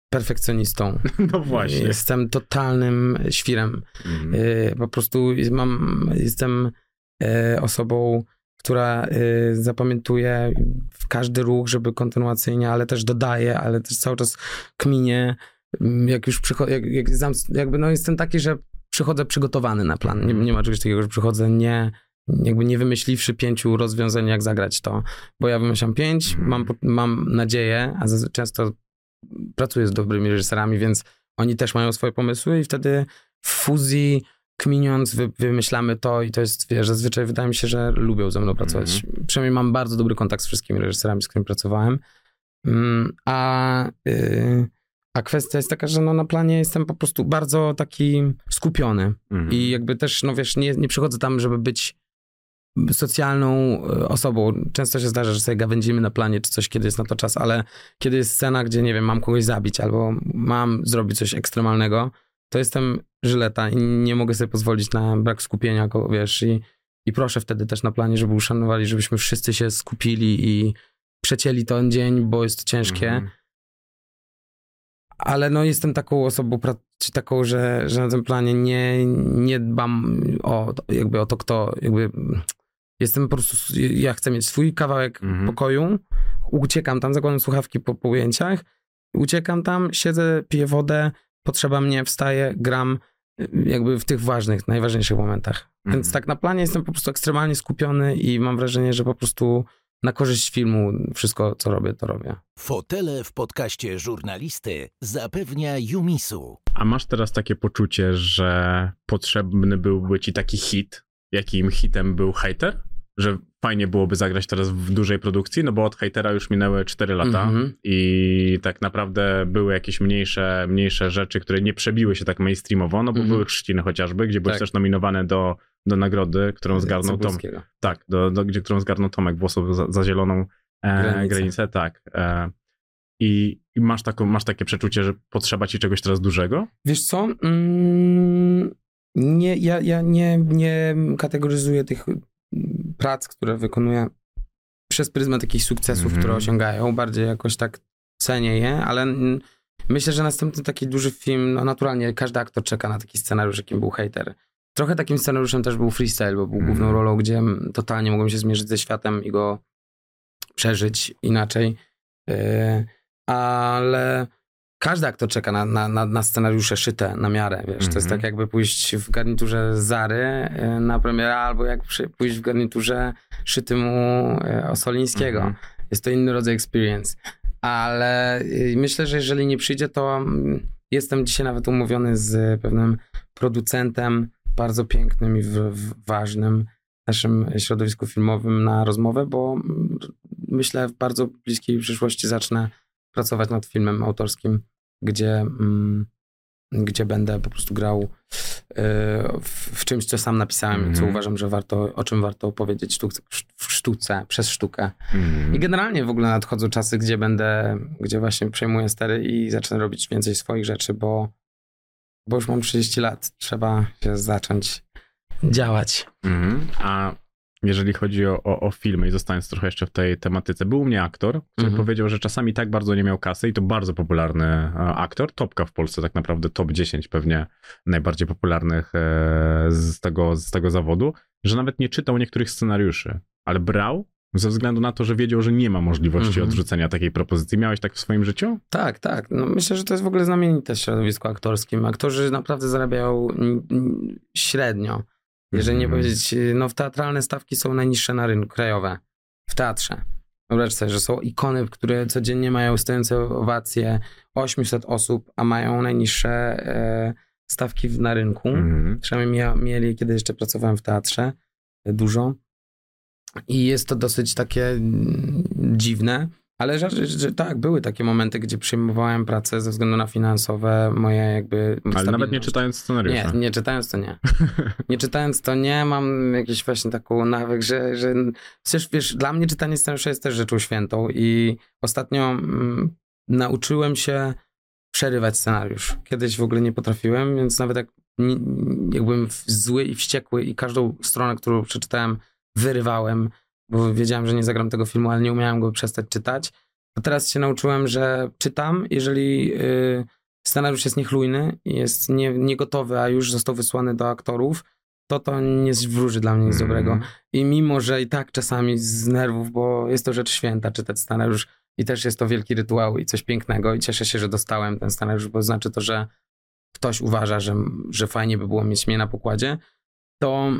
Speaker 7: perfekcjonistą.
Speaker 1: No właśnie.
Speaker 7: Jestem totalnym świrem.
Speaker 1: Mhm.
Speaker 7: Y, po prostu mam, jestem y, osobą, która y, zapamiętuje w każdy ruch, żeby kontynuacyjnie, ale też dodaje, ale też cały czas kminie. Jak już przychodzę, jak, jak, jakby no jestem taki, że przychodzę przygotowany na plan. Nie, nie ma czegoś takiego, że przychodzę nie, jakby nie wymyśliwszy pięciu rozwiązań, jak zagrać to. Bo ja wymyślam pięć, mm. mam, mam nadzieję, a zazwy- często pracuję z dobrymi reżyserami, więc oni też mają swoje pomysły i wtedy w fuzji kminiąc wy, wymyślamy to i to jest, wiesz, zazwyczaj wydaje mi się, że lubią ze mną pracować. Mm. Przynajmniej mam bardzo dobry kontakt z wszystkimi reżyserami, z którymi pracowałem. Mm, a... Yy, A kwestia jest taka, że no na planie jestem po prostu bardzo taki skupiony. Mhm. I jakby też, no wiesz, nie, nie przychodzę tam, żeby być socjalną osobą. Często się zdarza, że sobie gawędzimy na planie, czy coś, kiedy jest na to czas, ale kiedy jest scena, gdzie, nie wiem, mam kogoś zabić, albo mam zrobić coś ekstremalnego, to jestem żyleta i nie mogę sobie pozwolić na brak skupienia, wiesz, i, i proszę wtedy też na planie, żeby uszanowali, żebyśmy wszyscy się skupili i przecięli ten dzień, bo jest to ciężkie. Mhm. Ale no jestem taką osobą, czy taką, że, że na tym planie nie, nie dbam o, jakby o to, kto, jakby jestem po prostu, ja chcę mieć swój kawałek mhm. pokoju, uciekam tam, zakładam słuchawki po, po ujęciach, uciekam tam, siedzę, piję wodę, potrzeba mnie, wstaję, gram jakby w tych ważnych, najważniejszych momentach. Mhm. Więc tak na planie jestem po prostu ekstremalnie skupiony i mam wrażenie, że po prostu na korzyść filmu wszystko, co robię, to robię.
Speaker 8: Fotele w podcaście żurnalisty zapewnia Jumisu.
Speaker 1: A masz teraz takie poczucie, że potrzebny byłby ci taki hit, jakim hitem był Hejter? Że fajnie byłoby zagrać teraz w dużej produkcji, no bo od Hejtera już minęły cztery lata mm-hmm. i tak naprawdę były jakieś mniejsze, mniejsze rzeczy, które nie przebiły się tak mainstreamowo, no bo mm-hmm. były Chrzciny chociażby, gdzie byłeś tak. też nominowany do, do nagrody, którą zgarnął Tom. Tak, do, do, gdzie, którą zgarnął Tomek Włosów za, za zieloną e, granicę. granicę. Tak. E, i, I masz, taką, masz takie przeczucie, że potrzeba ci czegoś teraz dużego?
Speaker 7: Wiesz co? Mm, nie, ja, ja nie, nie kategoryzuję tych prac, które wykonuję przez pryzmat takich sukcesów, mm-hmm. które osiągają. Bardziej jakoś tak cenię je, ale myślę, że następny taki duży film, no naturalnie każdy aktor czeka na taki scenariusz, jakim był Hejter. Trochę takim scenariuszem też był Freestyle, bo był mm-hmm. główną rolą, gdzie totalnie mogłem się zmierzyć ze światem i go przeżyć inaczej. Yy, ale każdy aktor czeka na, na, na, na scenariusze szyte na miarę, wiesz. Mm-hmm. To jest tak jakby pójść w garniturze Zary na premierę, albo jak przy, pójść w garniturze szytym u Osolińskiego. Mm-hmm. Jest to inny rodzaj experience. Ale myślę, że jeżeli nie przyjdzie, to jestem dzisiaj nawet umówiony z pewnym producentem bardzo pięknym i w, w ważnym w naszym środowisku filmowym na rozmowę, bo myślę w bardzo bliskiej przyszłości zacznę pracować nad filmem autorskim, gdzie, mm, gdzie będę po prostu grał y, w, w czymś, co sam napisałem, mm-hmm. co uważam, że warto, o czym warto opowiedzieć sztuce, w sztuce, przez sztukę. Mm-hmm. I generalnie w ogóle nadchodzą czasy, gdzie będę, gdzie właśnie przejmuję stery i zacznę robić więcej swoich rzeczy, bo, bo już mam trzydzieści lat. Trzeba się zacząć działać.
Speaker 1: Mm-hmm. A jeżeli chodzi o, o, o filmy i zostając trochę jeszcze w tej tematyce, był u mnie aktor, który mm-hmm. powiedział, że czasami tak bardzo nie miał kasy i to bardzo popularny e, aktor, topka w Polsce tak naprawdę, top dziesięć pewnie najbardziej popularnych e, z, tego, z tego zawodu, że nawet nie czytał niektórych scenariuszy, ale brał ze względu na to, że wiedział, że nie ma możliwości mm-hmm. odrzucenia takiej propozycji. Miałeś tak w swoim życiu?
Speaker 7: Tak, tak. No myślę, że to jest w ogóle znamienite w środowisku aktorskim. Aktorzy naprawdę zarabiają średnio. Jeżeli nie powiedzieć, no w teatralne stawki są najniższe na rynku, krajowe, w teatrze. Wyobraź sobie, że są ikony, które codziennie mają stojące owacje, osiemset osób, a mają najniższe e, stawki na rynku. Mm-hmm. Przynajmniej mia, mieli, kiedy jeszcze pracowałem w teatrze, dużo. I jest to dosyć takie mm, dziwne, ale że, że, że tak, były takie momenty, gdzie przyjmowałem pracę ze względu na finansowe, moje jakby...
Speaker 1: Ale nawet nie czytając scenariusza.
Speaker 7: Nie, nie czytając to nie. Nie czytając to nie, mam jakiś właśnie taką nawyk, że, że przecież wiesz, dla mnie czytanie scenariusza jest też rzeczą świętą i ostatnio mm, nauczyłem się przerywać scenariusz. Kiedyś w ogóle nie potrafiłem, więc nawet jak nie, jakbym zły i wściekły i każdą stronę, którą przeczytałem, wyrywałem, bo wiedziałem, że nie zagram tego filmu, ale nie umiałem go przestać czytać. To teraz się nauczyłem, że czytam, jeżeli y, scenariusz jest niechlujny, jest nie, niegotowy, a już został wysłany do aktorów, to to nie wróży dla mnie nic mm. dobrego. I mimo, że i tak czasami z nerwów, bo jest to rzecz święta czytać scenariusz i też jest to wielki rytuał i coś pięknego i cieszę się, że dostałem ten scenariusz, bo znaczy to, że ktoś uważa, że, że fajnie by było mieć mnie na pokładzie, to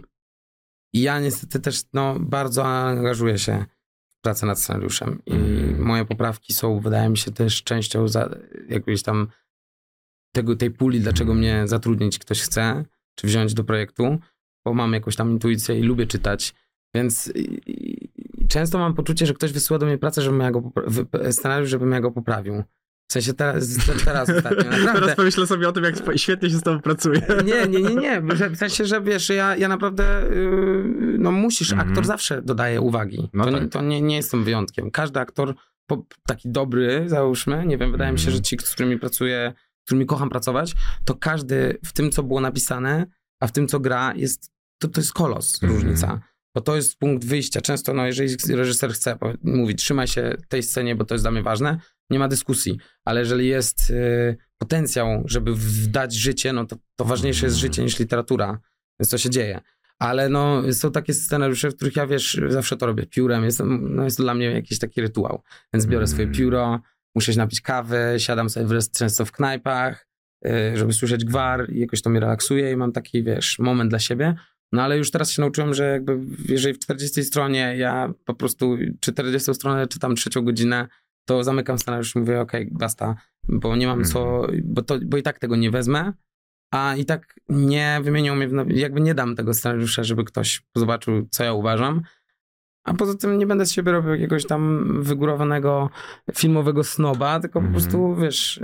Speaker 7: ja niestety też no, bardzo angażuję się w pracę nad scenariuszem i mm. moje poprawki są, wydaje mi się, też częścią za, jakiegoś tam tego, tej puli, dlaczego mnie zatrudnić ktoś chce, czy wziąć do projektu, bo mam jakąś tam intuicję i lubię czytać, więc i, i często mam poczucie, że ktoś wysyła do mnie pracę, żebym ja go popra- scenariusz, żebym ja go poprawił. W sensie teraz, teraz ostatnio, naprawdę.
Speaker 1: Teraz pomyślę sobie o tym, jak świetnie się z tobą pracuje.
Speaker 7: Nie, nie, nie, nie. W sensie, że wiesz, ja, ja naprawdę, yy, no musisz, mm-hmm. aktor zawsze dodaje uwagi. No to tak. nie, to nie, nie jestem wyjątkiem. Każdy aktor, po, taki dobry, załóżmy, nie wiem, wydaje mm-hmm. mi się, że ci, z którymi pracuję, z którymi kocham pracować, to każdy w tym, co było napisane, a w tym, co gra, jest, to, to jest kolos, mm-hmm. różnica. Bo to jest punkt wyjścia. Często, no, jeżeli reżyser chce mówić, trzymaj się tej scenie, bo to jest dla mnie ważne, nie ma dyskusji. Ale jeżeli jest y, potencjał, żeby dać życie, no to, to ważniejsze jest życie niż literatura. Więc to się dzieje. Ale no, są takie scenariusze, w których ja, wiesz, zawsze to robię piórem. Jest, no, jest to dla mnie jakiś taki rytuał. Więc biorę swoje pióro, muszę się napić kawy, siadam sobie wreszcie często w knajpach, y, żeby słyszeć gwar i jakoś to mnie relaksuje i mam taki, wiesz, moment dla siebie. No ale już teraz się nauczyłem, że jakby jeżeli w czterdziestej stronie ja po prostu czterdziestą stronę czytam trzecią godzinę, to zamykam scenariusz i mówię, okej, okay, basta, bo nie mam co, bo, to, bo i tak tego nie wezmę, a i tak nie wymienią mnie, jakby nie dam tego scenariusza, żeby ktoś zobaczył, co ja uważam, a poza tym nie będę z siebie robił jakiegoś tam wygórowanego filmowego snoba, tylko mm. po prostu, wiesz...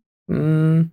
Speaker 7: Mm,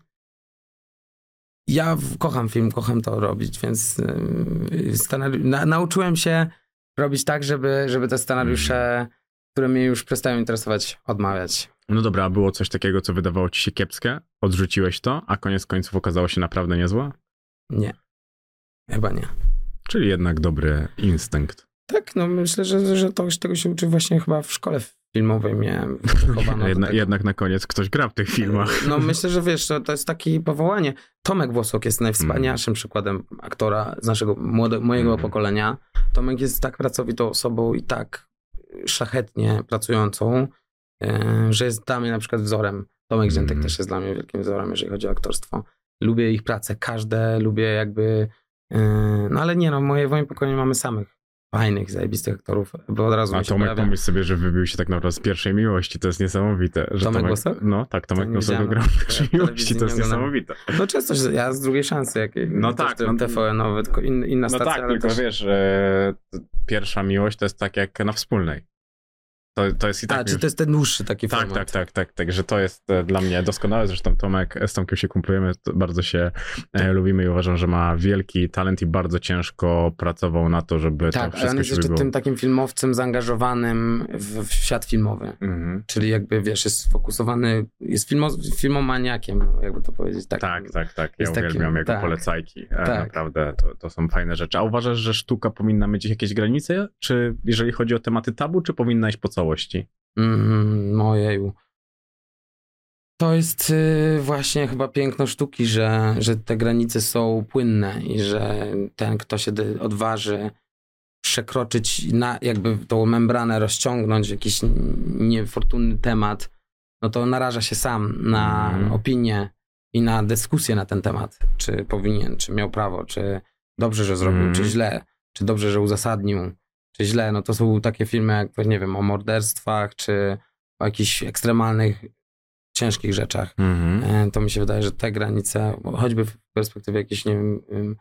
Speaker 7: ja kocham film, kocham to robić, więc scenari- na, nauczyłem się robić tak, żeby, żeby te scenariusze, które mnie już przestają interesować, odmawiać.
Speaker 1: No dobra, a było coś takiego, co wydawało ci się kiepskie? Odrzuciłeś to, a koniec końców okazało się naprawdę niezłe?
Speaker 7: Nie. Chyba nie.
Speaker 1: Czyli jednak dobry instynkt.
Speaker 7: Tak, no myślę, że, że to, tego się uczy właśnie chyba w szkole filmowej miałem wychowano.
Speaker 1: Jedna, jednak na koniec ktoś gra w tych filmach.
Speaker 7: No myślę, że wiesz, to, to jest takie powołanie. Tomek Włosok jest najwspanialszym mm. przykładem aktora z naszego młode, mojego mm. pokolenia. Tomek jest tak pracowitą osobą i tak szlachetnie pracującą, e, że jest dla mnie na przykład wzorem. Tomek Ziętek mm. też jest dla mnie wielkim wzorem, jeżeli chodzi o aktorstwo. Lubię ich pracę, każde, lubię jakby... E, no ale nie no, moje, w moim pokoleniu mamy samych fajnych, zajebistych aktorów, bo od razu
Speaker 1: A Tomek, pojawia... pomyśl sobie, że wybił się tak naprawdę z pierwszej miłości, to jest niesamowite. Że
Speaker 7: Tomek Włosok?
Speaker 1: No tak, Tomek Włosok grał w pierwszej miłości, to jest niesamowite.
Speaker 7: No często, ja z drugiej szansy, jak
Speaker 1: no tak,
Speaker 7: no, T V N-owe, tylko in, inna
Speaker 1: no
Speaker 7: stacja.
Speaker 1: Tak,
Speaker 7: ale
Speaker 1: tylko
Speaker 7: też...
Speaker 1: wiesz, że pierwsza miłość to jest tak jak na Wspólnej. To, to jest i tak
Speaker 7: A,
Speaker 1: już...
Speaker 7: czy to jest ten dłuższy taki
Speaker 1: tak,
Speaker 7: format?
Speaker 1: Tak, tak, tak, tak, że to jest dla mnie doskonałe. Zresztą Tomek, z Tomkiem się kumplujemy, bardzo się e, lubimy i uważam, że ma wielki talent i bardzo ciężko pracował na to, żeby
Speaker 7: tak,
Speaker 1: to wszystko
Speaker 7: on jest
Speaker 1: się
Speaker 7: jeszcze
Speaker 1: było.
Speaker 7: tym takim filmowcem zaangażowanym w, w świat filmowy. Mhm. Czyli jakby, wiesz, jest sfokusowany, jest filmo, filmomaniakiem, jakby to powiedzieć. Tak,
Speaker 1: tak, tak, tak. Ja
Speaker 7: jest
Speaker 1: uwielbiam
Speaker 7: takim,
Speaker 1: jego
Speaker 7: tak.
Speaker 1: polecajki.
Speaker 7: Tak.
Speaker 1: Naprawdę to, to są fajne rzeczy. A uważasz, że sztuka powinna mieć jakieś granice? Czy jeżeli chodzi o tematy tabu, czy powinna iść po całości?
Speaker 7: Mm, ojeju. To jest y, właśnie chyba piękno sztuki, że, że te granice są płynne i że ten, kto się odważy przekroczyć, na, jakby tą membranę rozciągnąć, jakiś niefortunny temat, no to naraża się sam na mm. opinię i na dyskusję na ten temat. Czy powinien, czy miał prawo, czy dobrze, że zrobił, mm. czy źle, czy dobrze, że uzasadnił, czy źle. No to są takie filmy jak, nie wiem, o morderstwach, czy o jakichś ekstremalnych, ciężkich rzeczach. Mm-hmm. To mi się wydaje, że te granice, choćby w perspektywie jakiegoś, nie wiem,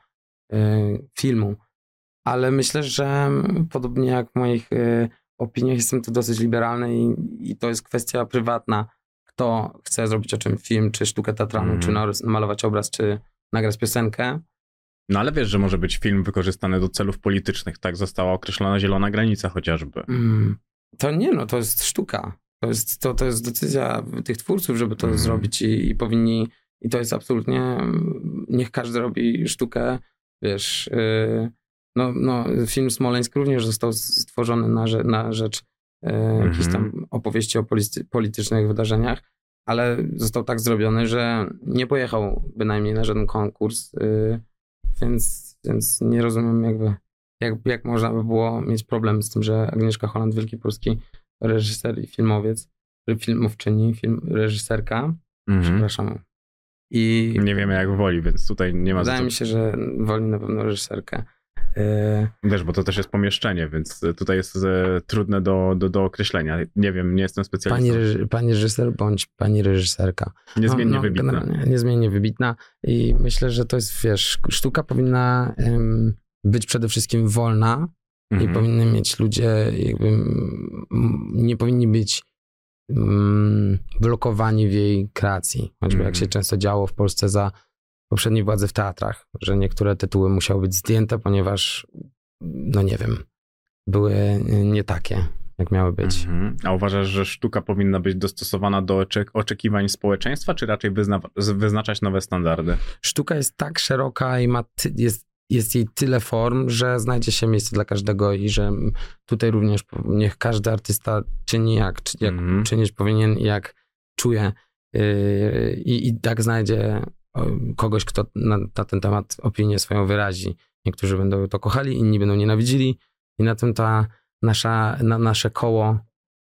Speaker 7: filmu, ale myślę, że podobnie jak w moich opiniach jestem tu dosyć liberalny i, i to jest kwestia prywatna. Kto chce zrobić o czym film, czy sztukę teatralną, mm-hmm. czy namalować obraz, czy nagrać piosenkę.
Speaker 1: No ale wiesz, że może być film wykorzystany do celów politycznych, tak? Została określona zielona granica chociażby. Mm,
Speaker 7: to nie, no to jest sztuka. To jest, to, to jest decyzja tych twórców, żeby to mm. zrobić i, i powinni, i to jest absolutnie, niech każdy robi sztukę, wiesz, yy, no, no film Smoleńsk również został stworzony na, na rzecz e, jakieś
Speaker 1: Mhm.
Speaker 7: tam opowieści o polity- politycznych wydarzeniach, ale został tak zrobiony, że nie pojechał bynajmniej na żaden konkurs, y, więc, więc nie rozumiem jakby, jak, jak można by było mieć problem z tym, że Agnieszka Holland, wielki polski reżyser i filmowiec, filmowczyni, film, reżyserka,
Speaker 1: Mhm.
Speaker 7: przepraszam. I
Speaker 1: Nie wiemy jak woli, więc tutaj nie ma za
Speaker 7: wydaje
Speaker 1: co...
Speaker 7: mi się, że woli na pewno reżyserkę. Y,
Speaker 1: Wiesz, bo to też jest pomieszczenie, więc tutaj jest e, trudne do, do, do określenia. Nie wiem, nie jestem specjalistą.
Speaker 7: Pani, reży- pani reżyser bądź pani reżyserka.
Speaker 1: Niezmiennie
Speaker 7: No, no,
Speaker 1: wybitna.
Speaker 7: generalnie Niezmiennie wybitna i myślę, że to jest, wiesz, sztuka powinna em, być przede wszystkim wolna i
Speaker 1: Mhm.
Speaker 7: powinny mieć ludzie jakby, mm, nie powinni być mm, blokowani w jej kreacji. Choćby jak
Speaker 1: Mhm.
Speaker 7: się często działo w Polsce za poprzedniej władzy w teatrach, że niektóre tytuły musiały być zdjęte, ponieważ, no nie wiem, były nie takie, jak miały być.
Speaker 1: Mhm. A uważasz, że sztuka powinna być dostosowana do oczek- oczekiwań społeczeństwa, czy raczej wyzna- z- wyznaczać nowe standardy?
Speaker 7: Sztuka jest tak szeroka i ma ty, jest, jest jej tyle form, że znajdzie się miejsce dla każdego i że tutaj również po- niech każdy artysta czyni jak, czy- jak
Speaker 1: Mhm.
Speaker 7: czynić powinien i jak czuje yy, i, i tak znajdzie o, kogoś, kto na, na ten temat opinię swoją wyrazi. Niektórzy będą to kochali, inni będą nienawidzili i na tym ta nasza, na, nasze koło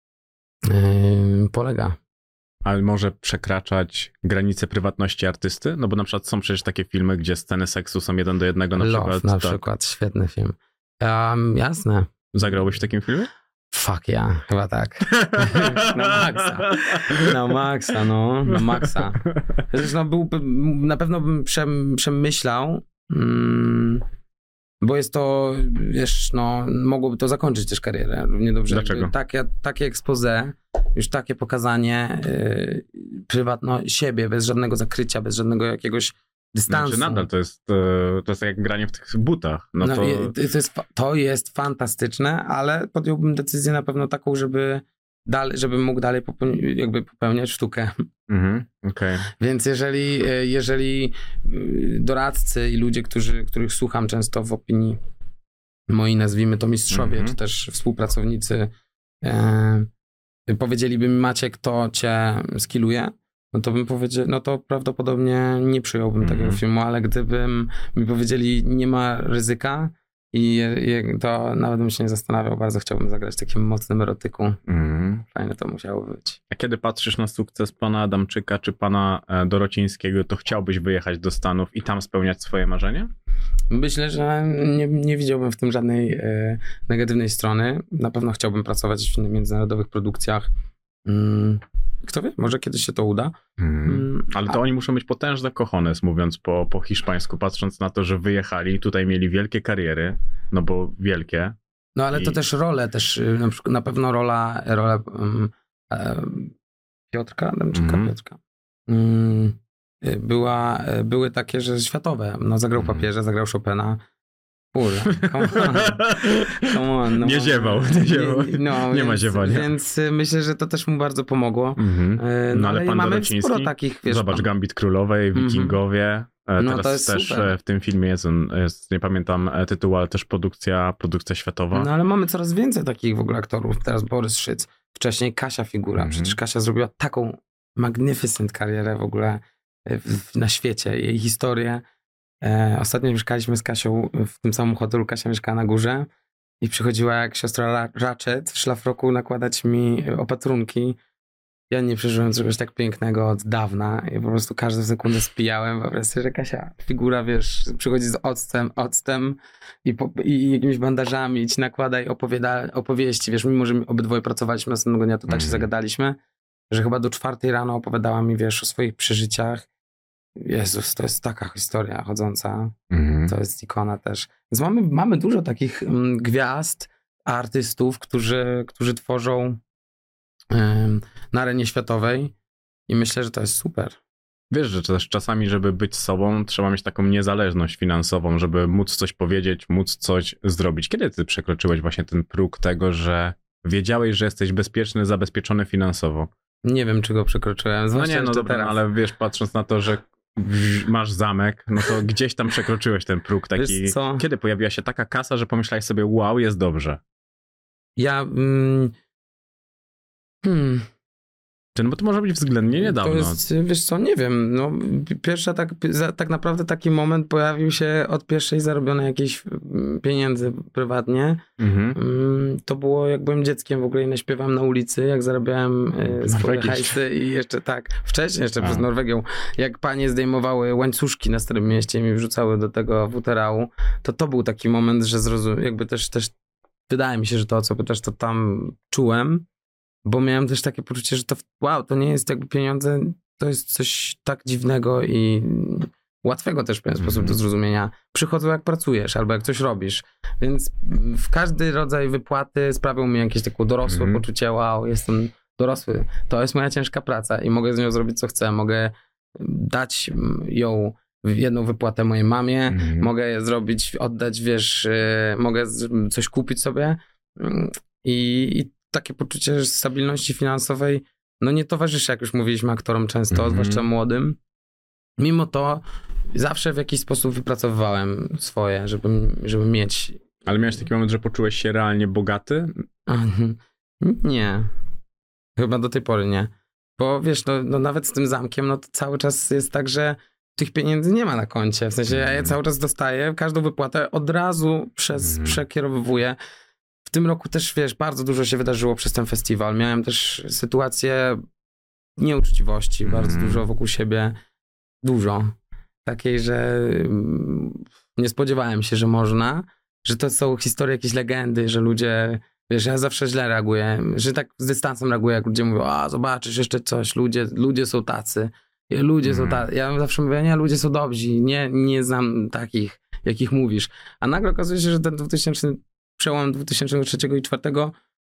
Speaker 7: yy, polega.
Speaker 1: Ale może przekraczać granice prywatności artysty? No bo na przykład są przecież takie filmy, gdzie sceny seksu są jeden do jednego. Na
Speaker 7: Love
Speaker 1: przykład,
Speaker 7: na
Speaker 1: tak.
Speaker 7: przykład, świetny film. Um, jasne.
Speaker 1: Zagrałbyś w takim filmie?
Speaker 7: Fuck ja, chyba tak. Na maksa. Na maksa, no. Na maksa. Zresztą byłby, na pewno bym przem, przemyślał, mm, bo jest to, wiesz, no, mogłoby to zakończyć też karierę. Równie dobrze.
Speaker 1: Dlaczego?
Speaker 7: Jakby Takie, takie expose, już takie pokazanie yy, prywatno siebie, bez żadnego zakrycia, bez żadnego jakiegoś dystansu.
Speaker 1: Znaczy nadal to jest, e, to jest jak granie w tych butach. No,
Speaker 7: No,
Speaker 1: to...
Speaker 7: i to, jest, fa- to jest fantastyczne, ale podjąłbym decyzję na pewno taką, żeby dalej, żebym mógł dalej popełni- jakby popełniać sztukę.
Speaker 1: Mhm, okej.
Speaker 7: Więc jeżeli, e, jeżeli y, doradcy i ludzie, którzy, których słucham często w opinii, moi nazwijmy to mistrzowie,
Speaker 1: Mhm.
Speaker 7: czy też współpracownicy, e, powiedzieliby mi, Maciek, to cię skilluje, no to bym powiedział, no to prawdopodobnie nie przyjąłbym
Speaker 1: Mhm.
Speaker 7: takiego filmu, ale gdybym mi powiedzieli, nie ma ryzyka i, i to nawet bym się nie zastanawiał, bardzo chciałbym zagrać w takim mocnym erotyku.
Speaker 1: Mhm.
Speaker 7: Fajne to musiało być.
Speaker 1: A kiedy patrzysz na sukces pana Adamczyka czy pana e, Dorocińskiego, to chciałbyś wyjechać do Stanów i tam spełniać swoje marzenia?
Speaker 7: Myślę, że nie, nie widziałbym w tym żadnej e, negatywnej strony. Na pewno chciałbym pracować w międzynarodowych produkcjach. Mm, kto wie, może kiedyś się to uda.
Speaker 1: Mhm.
Speaker 7: Mm,
Speaker 1: Ale to
Speaker 7: a-
Speaker 1: oni muszą być potężne cojones, mówiąc po, po hiszpańsku, patrząc na to, że wyjechali, tutaj mieli wielkie kariery, no bo wielkie.
Speaker 7: No ale to
Speaker 1: I-
Speaker 7: też role, też y, na, przykład, na pewno rola, rola um, um, Piotrka, Adamczyka,
Speaker 1: Mhm.
Speaker 7: Piotrka. Mm, y, była, y, były takie, że światowe. No zagrał
Speaker 1: Mhm.
Speaker 7: papieża, zagrał Chopina. Kurde, come on. Come on, no.
Speaker 1: Nie ziewał, nie ziewał.
Speaker 7: no,
Speaker 1: Nie ma
Speaker 7: więc,
Speaker 1: ziewania.
Speaker 7: Więc y, myślę, że to też mu bardzo pomogło.
Speaker 1: Mhm.
Speaker 7: Y,
Speaker 1: No
Speaker 7: No,
Speaker 1: ale
Speaker 7: ale
Speaker 1: pan
Speaker 7: mamy
Speaker 1: Dorociński,
Speaker 7: sporo takich, wiesz,
Speaker 1: Zobacz,
Speaker 7: pan-
Speaker 1: Gambit Królowej,
Speaker 7: Mhm.
Speaker 1: Wikingowie. E,
Speaker 7: No,
Speaker 1: Teraz
Speaker 7: to jest
Speaker 1: też
Speaker 7: super.
Speaker 1: e, w tym filmie jest, on, jest, nie pamiętam e, tytułu, ale też produkcja, produkcja światowa.
Speaker 7: No ale mamy coraz więcej takich w ogóle aktorów. Teraz Borys Szyc, wcześniej Kasia Figura.
Speaker 1: Mhm.
Speaker 7: Przecież Kasia zrobiła taką magnificent karierę w ogóle w, w, na świecie. Jej historię. E, ostatnio mieszkaliśmy z Kasią w tym samym hotelu. Kasia mieszkała na górze i przychodziła jak siostra Ra- Ratchet w szlafroku nakładać mi opatrunki. Ja nie przeżyłem czegoś tak pięknego od dawna i po prostu każdą sekundę spijałem. Po prostu, że Kasia Figura, wiesz, przychodzi z octem, octem i, po, i jakimiś bandażami i ci nakłada i opowiada opowieści. Wiesz, mimo że my obydwoje pracowaliśmy następnego dnia, to tak się
Speaker 1: Mhm.
Speaker 7: zagadaliśmy, że chyba do czwartej rano opowiadała mi, wiesz, o swoich przeżyciach. Jezus, to jest taka historia chodząca.
Speaker 1: Mhm.
Speaker 7: To jest ikona też. Więc mamy, mamy dużo takich mm, gwiazd, artystów, którzy, którzy tworzą ym, na arenie światowej i myślę, że to jest super.
Speaker 1: Wiesz, że też czasami, żeby być sobą, trzeba mieć taką niezależność finansową, żeby móc coś powiedzieć, móc coś zrobić. Kiedy ty przekroczyłeś właśnie ten próg tego, że wiedziałeś, że jesteś bezpieczny, zabezpieczony finansowo?
Speaker 7: Nie wiem, czy go przekroczyłem.
Speaker 1: No
Speaker 7: zwłaszcza
Speaker 1: nie, no
Speaker 7: jeszcze
Speaker 1: dobra,
Speaker 7: teraz.
Speaker 1: no ale wiesz, patrząc na to, że w- masz zamek, no to gdzieś tam przekroczyłeś ten próg taki.
Speaker 7: Wiesz co?
Speaker 1: Kiedy pojawiła się taka kasa, że pomyślałeś sobie, wow, jest dobrze.
Speaker 7: Ja, mm, Hmm.
Speaker 1: No bo to może być względnie niedawno.
Speaker 7: To jest, wiesz co, nie wiem, no pierwsza tak, tak naprawdę taki moment pojawił się od pierwszej zarobionej jakiejś pieniędzy prywatnie. Mhm. To było jak byłem dzieckiem w ogóle i naśpiewałem na ulicy, jak zarabiałem swoje hajsy i jeszcze tak, wcześniej jeszcze A. przez Norwegię, jak panie zdejmowały łańcuszki na Starym Mieście i mi wrzucały do tego wuterału, to to był taki moment, że zrozumiałem, jakby też, też wydaje mi się, że to, o co pytasz, to tam czułem. Bo miałem też takie poczucie, że to wow, to nie jest jakby pieniądze, to jest coś tak dziwnego i łatwego też w pewien sposób do zrozumienia. Przychodzą jak pracujesz albo jak coś robisz. Więc w każdy rodzaj wypłaty sprawiał mi jakieś takie dorosłe mm. poczucie, wow, jestem dorosły. To jest moja ciężka praca i mogę z nią zrobić co chcę. Mogę dać ją jedną wypłatę mojej mamie, mm. mogę zrobić, oddać, wiesz, yy, mogę coś kupić sobie i, i takie poczucie stabilności finansowej, no nie towarzyszy, jak już mówiliśmy, aktorom często, mm-hmm. zwłaszcza młodym. Mimo to zawsze w jakiś sposób wypracowywałem swoje, żeby, żeby mieć.
Speaker 1: Ale miałeś taki moment, że poczułeś się realnie bogaty?
Speaker 7: Nie. Chyba do tej pory nie. Bo wiesz, no, no nawet z tym zamkiem, no to cały czas jest tak, że tych pieniędzy nie ma na koncie. W sensie ja je cały czas dostaję, każdą wypłatę od razu przez, mm-hmm. przekierowuję. W tym roku też, wiesz, bardzo dużo się wydarzyło przez ten festiwal. Miałem też sytuację nieuczciwości, mm. bardzo dużo wokół siebie. Dużo. Takiej, że nie spodziewałem się, że można, że to są historie, jakieś legendy, że ludzie, wiesz, ja zawsze źle reaguję, że tak z dystansem reaguję, jak ludzie mówią, a zobaczysz jeszcze coś, ludzie, ludzie są tacy, ludzie mm. są tacy. Ja zawsze mówię, nie, ludzie są dobrzy, nie, nie znam takich, jakich mówisz. A nagle okazuje się, że ten dwutysięczny przełom dwa tysiące trzeciego i dwa tysiące czwartego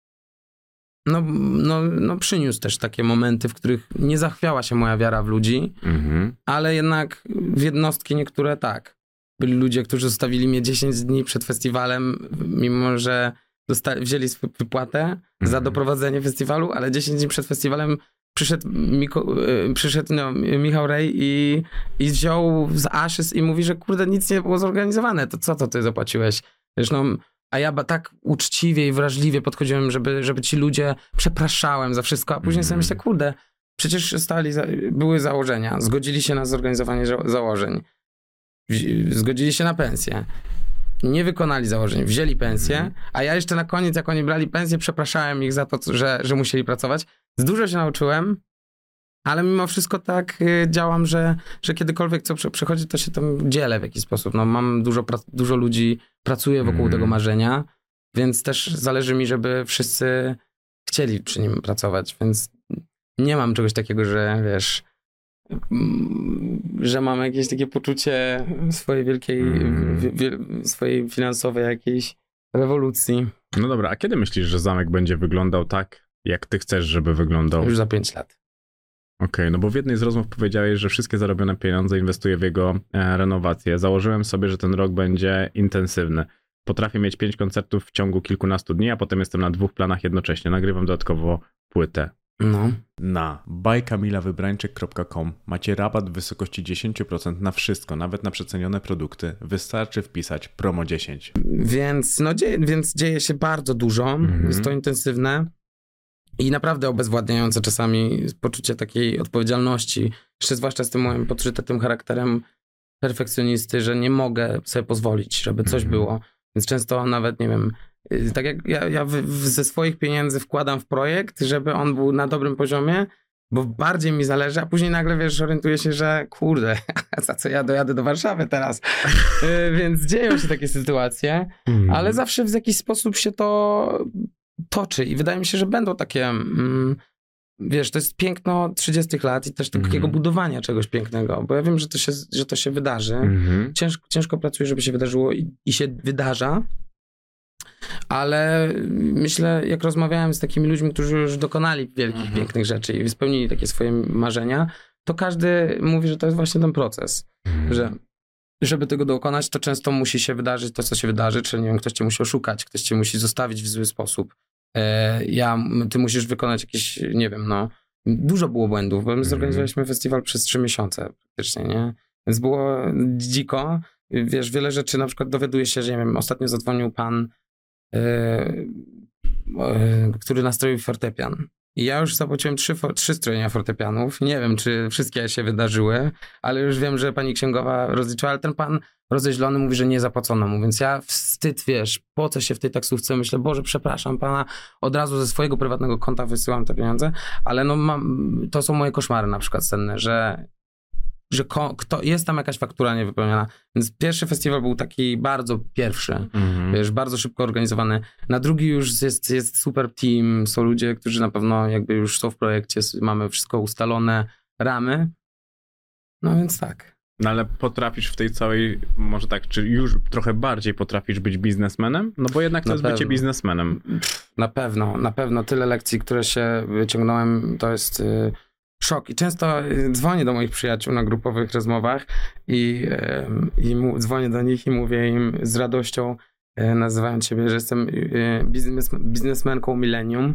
Speaker 7: no, no, no przyniósł też takie momenty, w których nie zachwiała się moja wiara w ludzi, mm-hmm. ale jednak w jednostki niektóre tak. Byli ludzie, którzy zostawili mnie dziesięć dni przed festiwalem, mimo że dostali, wzięli swoją wypłatę mm-hmm. za doprowadzenie festiwalu, ale dziesięć dni przed festiwalem przyszedł, Miko, przyszedł no, Michał Rej i, i wziął z Ashes i mówi, że kurde, nic nie było zorganizowane, to co to ty zapłaciłeś? Wiesz, no, a ja tak uczciwie i wrażliwie podchodziłem, żeby, żeby ci ludzie, przepraszałem za wszystko, a później mm. sobie myślę, kurde, przecież stali, były założenia, zgodzili się na zorganizowanie założeń, zgodzili się na pensję, nie wykonali założeń, wzięli pensję, mm. a ja jeszcze na koniec, jak oni brali pensję, przepraszałem ich za to, że, że musieli pracować. Dużo się nauczyłem, ale mimo wszystko tak działam, że, że kiedykolwiek co przechodzi, to się tam dzielę w jakiś sposób. No, mam dużo, dużo ludzi, pracuję wokół mm. tego marzenia, więc też zależy mi, żeby wszyscy chcieli przy nim pracować, więc nie mam czegoś takiego, że wiesz, że mam jakieś takie poczucie swojej wielkiej, mm. wie, swojej finansowej jakiejś rewolucji.
Speaker 1: No dobra, a kiedy myślisz, że zamek będzie wyglądał tak, jak ty chcesz, żeby wyglądał?
Speaker 7: Już za pięć lat.
Speaker 1: Okej, okay, no bo w jednej z rozmów powiedziałeś, że wszystkie zarobione pieniądze inwestuję w jego e, renowację. Założyłem sobie, że ten rok będzie intensywny. Potrafię mieć pięć koncertów w ciągu kilkunastu dni, a potem jestem na dwóch planach jednocześnie. Nagrywam dodatkowo płytę.
Speaker 7: No.
Speaker 1: Na buy kamila wybrańczyk kropka com macie rabat w wysokości dziesięć procent na wszystko, nawet na przecenione produkty. Wystarczy wpisać promo dziesięć.
Speaker 7: Więc, no, dzieje, więc dzieje się bardzo dużo. Mm-hmm. Jest to intensywne. I naprawdę obezwładniające czasami poczucie takiej odpowiedzialności, jeszcze zwłaszcza z tym moim podrzytym charakterem perfekcjonisty, że nie mogę sobie pozwolić, żeby coś mm-hmm. było. Więc często nawet, nie wiem, tak jak ja, ja w, w, ze swoich pieniędzy wkładam w projekt, żeby on był na dobrym poziomie, bo bardziej mi zależy, a później nagle, wiesz, orientuję się, że kurde, za co ja dojadę do Warszawy teraz? Więc dzieją się takie sytuacje, mm. ale zawsze w jakiś sposób się to toczy i wydaje mi się, że będą takie, mm, wiesz, to jest piękno trzydziestych lat i też mm-hmm. takiego budowania czegoś pięknego, bo ja wiem, że to się, że to się wydarzy. Mm-hmm. Ciężko, ciężko pracuję, żeby się wydarzyło i, i się wydarza, ale myślę, jak rozmawiałem z takimi ludźmi, którzy już dokonali wielkich, mm-hmm. pięknych rzeczy i spełnili takie swoje marzenia, to każdy mówi, że to jest właśnie ten proces, mm-hmm. że żeby tego dokonać, to często musi się wydarzyć to, co się wydarzy, czyli nie wiem, ktoś cię musi oszukać, ktoś cię musi zostawić w zły sposób. E, ja, ty musisz wykonać jakieś, nie wiem, no, dużo było błędów, bo my zorganizowaliśmy festiwal przez trzy miesiące praktycznie, nie? Więc było dziko. Wiesz, wiele rzeczy, na przykład dowiaduje się, że nie wiem, ostatnio zadzwonił pan, e, e, który nastroił fortepian. I ja już zapłaciłem trzy, trzy strojenia fortepianów. Nie wiem, czy wszystkie się wydarzyły, ale już wiem, że pani księgowa rozliczyła, ale ten pan rozeźlony mówi, że nie zapłacono mu, więc ja wstyd, wiesz, po co się w tej taksówce, myślę, Boże, przepraszam pana, od razu ze swojego prywatnego konta wysyłam te pieniądze, ale no mam, to są moje koszmary na przykład senne, że że ko- kto, jest tam jakaś faktura niewypełniona. Więc pierwszy festiwal był taki bardzo pierwszy, mm-hmm. wiesz, bardzo szybko organizowany. Na drugi już jest, jest super team, są ludzie, którzy na pewno jakby już są w projekcie, mamy wszystko ustalone, ramy. No więc tak.
Speaker 1: No ale potrafisz w tej całej, może tak, czy już trochę bardziej potrafisz być biznesmenem? No bo jednak to
Speaker 7: na
Speaker 1: jest
Speaker 7: pewno.
Speaker 1: bycie biznesmenem.
Speaker 7: Na pewno, na pewno. Tyle lekcji, które się wyciągnąłem, to jest... Yy, szok. I często dzwonię do moich przyjaciół na grupowych rozmowach i, i mu, dzwonię do nich i mówię im z radością, nazywając siebie, że jestem biznes, biznesmenką millennium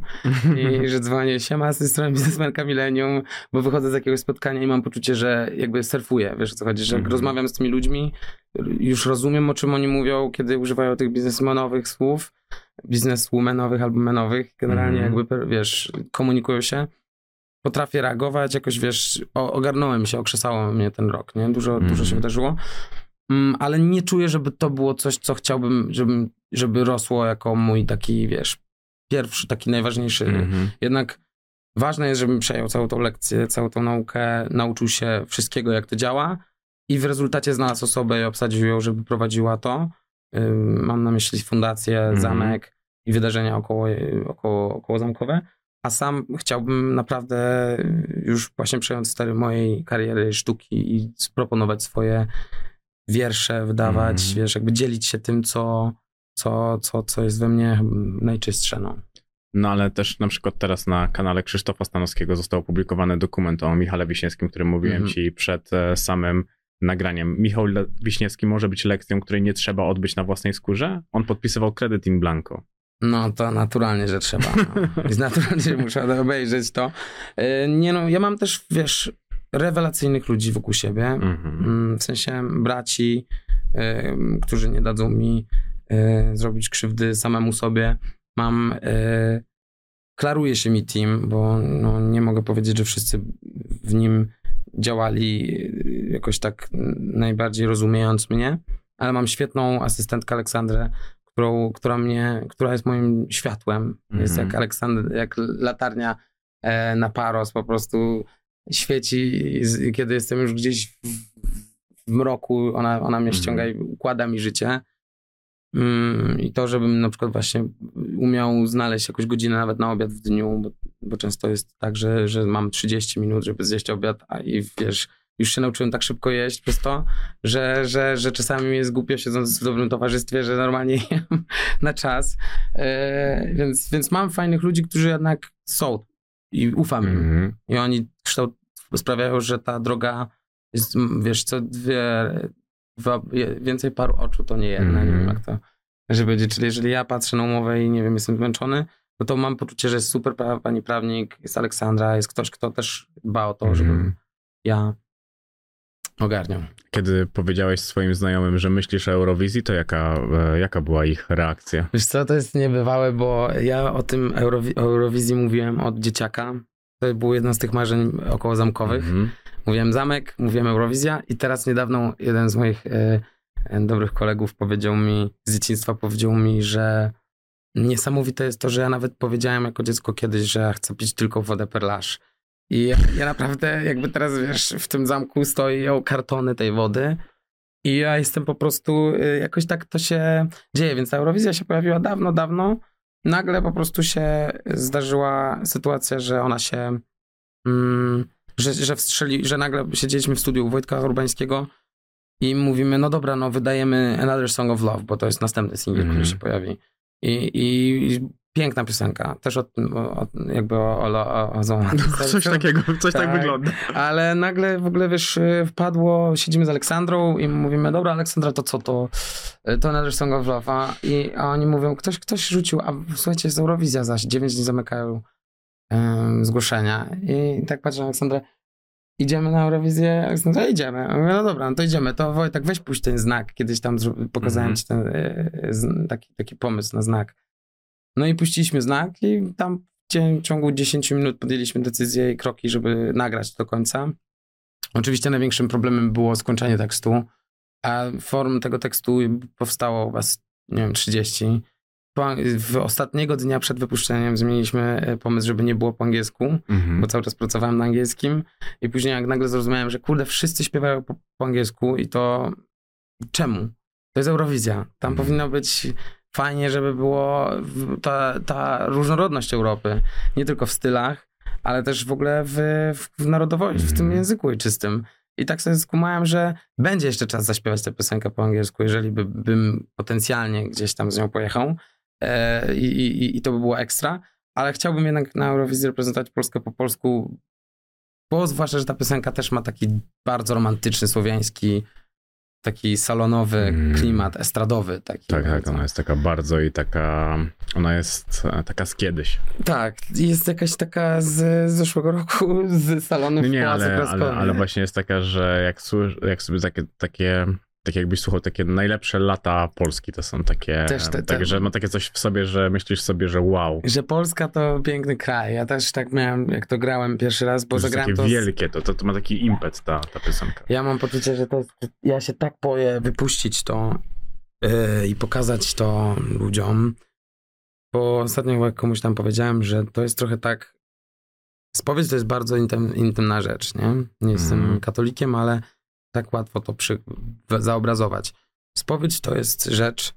Speaker 7: i że dzwonię, siema, z tej strony biznesmenka millennium, bo wychodzę z jakiegoś spotkania i mam poczucie, że jakby surfuję, wiesz o co chodzi, że jak mm-hmm. rozmawiam z tymi ludźmi, już rozumiem, o czym oni mówią, kiedy używają tych biznesmenowych słów, bizneswomanowych albo menowych, generalnie mm-hmm. jakby, wiesz, komunikują się. Potrafię reagować, jakoś wiesz, o, ogarnąłem się, okrzesało mnie ten rok, nie? Dużo, mm. dużo się wydarzyło, um, ale nie czuję, żeby to było coś, co chciałbym, żeby, żeby rosło jako mój taki, wiesz, pierwszy, taki najważniejszy. Mm-hmm. Jednak ważne jest, żebym przejął całą tą lekcję, całą tą naukę, nauczył się wszystkiego, jak to działa i w rezultacie znalazł osobę i obsadził ją, żeby prowadziła to. Um, mam na myśli fundację, mm-hmm. zamek i wydarzenia około, około, około zamkowe. A sam chciałbym naprawdę już właśnie przejąć stery mojej kariery sztuki i proponować swoje wiersze, wydawać, mm. wiesz, jakby dzielić się tym, co, co, co, co jest we mnie najczystsze. No.
Speaker 1: no ale też na przykład teraz na kanale Krzysztofa Stanowskiego został opublikowany dokument o Michale Wiśniewskim, który mówiłem mm. ci przed samym nagraniem. Michał Le- Wiśniewski może być lekcją, której nie trzeba odbyć na własnej skórze? On podpisywał kredyt in blanco.
Speaker 7: No to naturalnie, że trzeba. No. Jest naturalnie, że muszę obejrzeć to. Nie no, ja mam też, wiesz, rewelacyjnych ludzi wokół siebie. Mm-hmm. W sensie braci, y, którzy nie dadzą mi y, zrobić krzywdy samemu sobie. Mam, y, klaruje się mi team, bo no, nie mogę powiedzieć, że wszyscy w nim działali jakoś tak najbardziej rozumiejąc mnie, ale mam świetną asystentkę Aleksandrę, Którą, która mnie, która jest moim światłem. Mm-hmm. Jest jak Aleksander, jak latarnia e, na paros, po prostu świeci, z, kiedy jestem już gdzieś w, w mroku, ona, ona mnie mm-hmm. ściąga i układa mi życie. Mm, I to, żebym na przykład właśnie umiał znaleźć jakąś godzinę nawet na obiad w dniu, bo, bo często jest tak, że, że mam trzydzieści minut, żeby zjeść obiad, a i wiesz, już się nauczyłem tak szybko jeść przez to, że, że, że czasami mi jest głupio siedząc w dobrym towarzystwie, że normalnie jem na czas. E, więc, więc mam fajnych ludzi, którzy jednak są i ufam im. Mm-hmm. I oni kształt sprawiają, że ta droga jest, wiesz, co dwie, dwa, więcej paru oczu to nie jedna. Mm-hmm. Nie wiem jak to, że będzie. Czyli jeżeli ja patrzę na umowę i nie wiem, jestem zmęczony, no to mam poczucie, że jest super pani prawnik, jest Aleksandra, jest ktoś, kto też dba o to, mm-hmm. żebym ja ogarniam. Kiedy powiedziałeś swoim znajomym, że myślisz o Eurowizji, to jaka, jaka była ich reakcja? Wiesz co, to jest niebywałe, bo ja o tym Eurowi- o Eurowizji mówiłem od dzieciaka. To było jedno z tych marzeń okołozamkowych. Mm-hmm. Mówiłem zamek, mówiłem Eurowizja i teraz niedawno jeden z moich e, dobrych kolegów powiedział mi, z dzieciństwa powiedział mi, że niesamowite jest to, że ja nawet powiedziałem jako dziecko kiedyś, że ja chcę pić tylko wodę Perlaż. I ja, ja naprawdę jakby teraz, wiesz, w tym zamku stoją kartony tej wody i ja jestem po prostu, jakoś tak to się dzieje, więc ta Eurowizja się pojawiła dawno, dawno. Nagle po prostu się zdarzyła sytuacja, że ona się, mm, że, że wstrzeli, że nagle siedzieliśmy w studiu u Wojtka Urbańskiego i mówimy, no dobra, no wydajemy Another Song of Love, bo to jest następny singiel, mm. który się pojawi. I, i piękna piosenka, też o, o, jakby o, o, o, o
Speaker 1: Coś takiego, coś tak, tak wygląda.
Speaker 7: Ale nagle w ogóle, wiesz, wpadło, siedzimy z Aleksandrą i mówimy, dobra Aleksandra, to co to? To Another Song of Love. A, i, a oni mówią, ktoś, ktoś rzucił, a słuchajcie, jest Eurowizja zaś, dziewięć dni zamykają um, zgłoszenia. I tak patrzę na Aleksandrę, idziemy na Eurowizję? Aleksandra, idziemy. Ja mówię, no dobra, no to idziemy. To Wojtek, weź puść ten znak. Kiedyś tam pokazałem mm-hmm. ci ten, taki, taki pomysł na znak. No i puściliśmy znak i tam w ciągu dziesięć minut podjęliśmy decyzję i kroki, żeby nagrać do końca. Oczywiście największym problemem było skończenie tekstu, a form tego tekstu powstało chyba, nie wiem, trzydzieści. W ostatniego dnia przed wypuszczeniem zmieniliśmy pomysł, żeby nie było po angielsku, mhm. bo cały czas pracowałem na angielskim i później jak nagle zrozumiałem, że kurde, wszyscy śpiewają po, po angielsku i to czemu? To jest Eurowizja. Tam mhm. powinno być fajnie, żeby było ta, ta różnorodność Europy, nie tylko w stylach, ale też w ogóle w, w narodowości, mhm. w tym języku ojczystym. I tak sobie skumałem, że będzie jeszcze czas zaśpiewać tę piosenkę po angielsku, jeżeli by, bym potencjalnie gdzieś tam z nią pojechał. E, i, i, I to by było ekstra. Ale chciałbym jednak na Eurowizji reprezentować Polskę po polsku, bo zwłaszcza, że ta piosenka też ma taki bardzo romantyczny, słowiański, taki salonowy mm. klimat, estradowy. Taki
Speaker 1: tak, tak, ona jest taka bardzo i taka, ona jest taka z kiedyś.
Speaker 7: Tak, jest jakaś taka z zeszłego roku, z salonu w
Speaker 1: Nie,
Speaker 7: Pałacu
Speaker 1: ale, ale, ale właśnie jest taka, że jak, jak sobie takie, takie tak jakbyś słuchał, takie najlepsze lata Polski to są takie,
Speaker 7: też te,
Speaker 1: tak,
Speaker 7: te,
Speaker 1: że ma takie coś w sobie, że myślisz sobie, że wow.
Speaker 7: Że Polska to piękny kraj. Ja też tak miałem, jak to grałem pierwszy raz, bo
Speaker 1: to
Speaker 7: zagrałem
Speaker 1: takie
Speaker 7: to...
Speaker 1: wielkie, to, to, to ma taki impet ta, ta piosenka.
Speaker 7: Ja mam poczucie, że to jest, ja się tak boję wypuścić to yy, i pokazać to ludziom, bo ostatnio chyba komuś tam powiedziałem, że to jest trochę tak, spowiedź to jest bardzo intym, intymna rzecz, nie? Nie jestem mm. katolikiem, ale tak łatwo to przy, zaobrazować. Spowiedź to jest rzecz,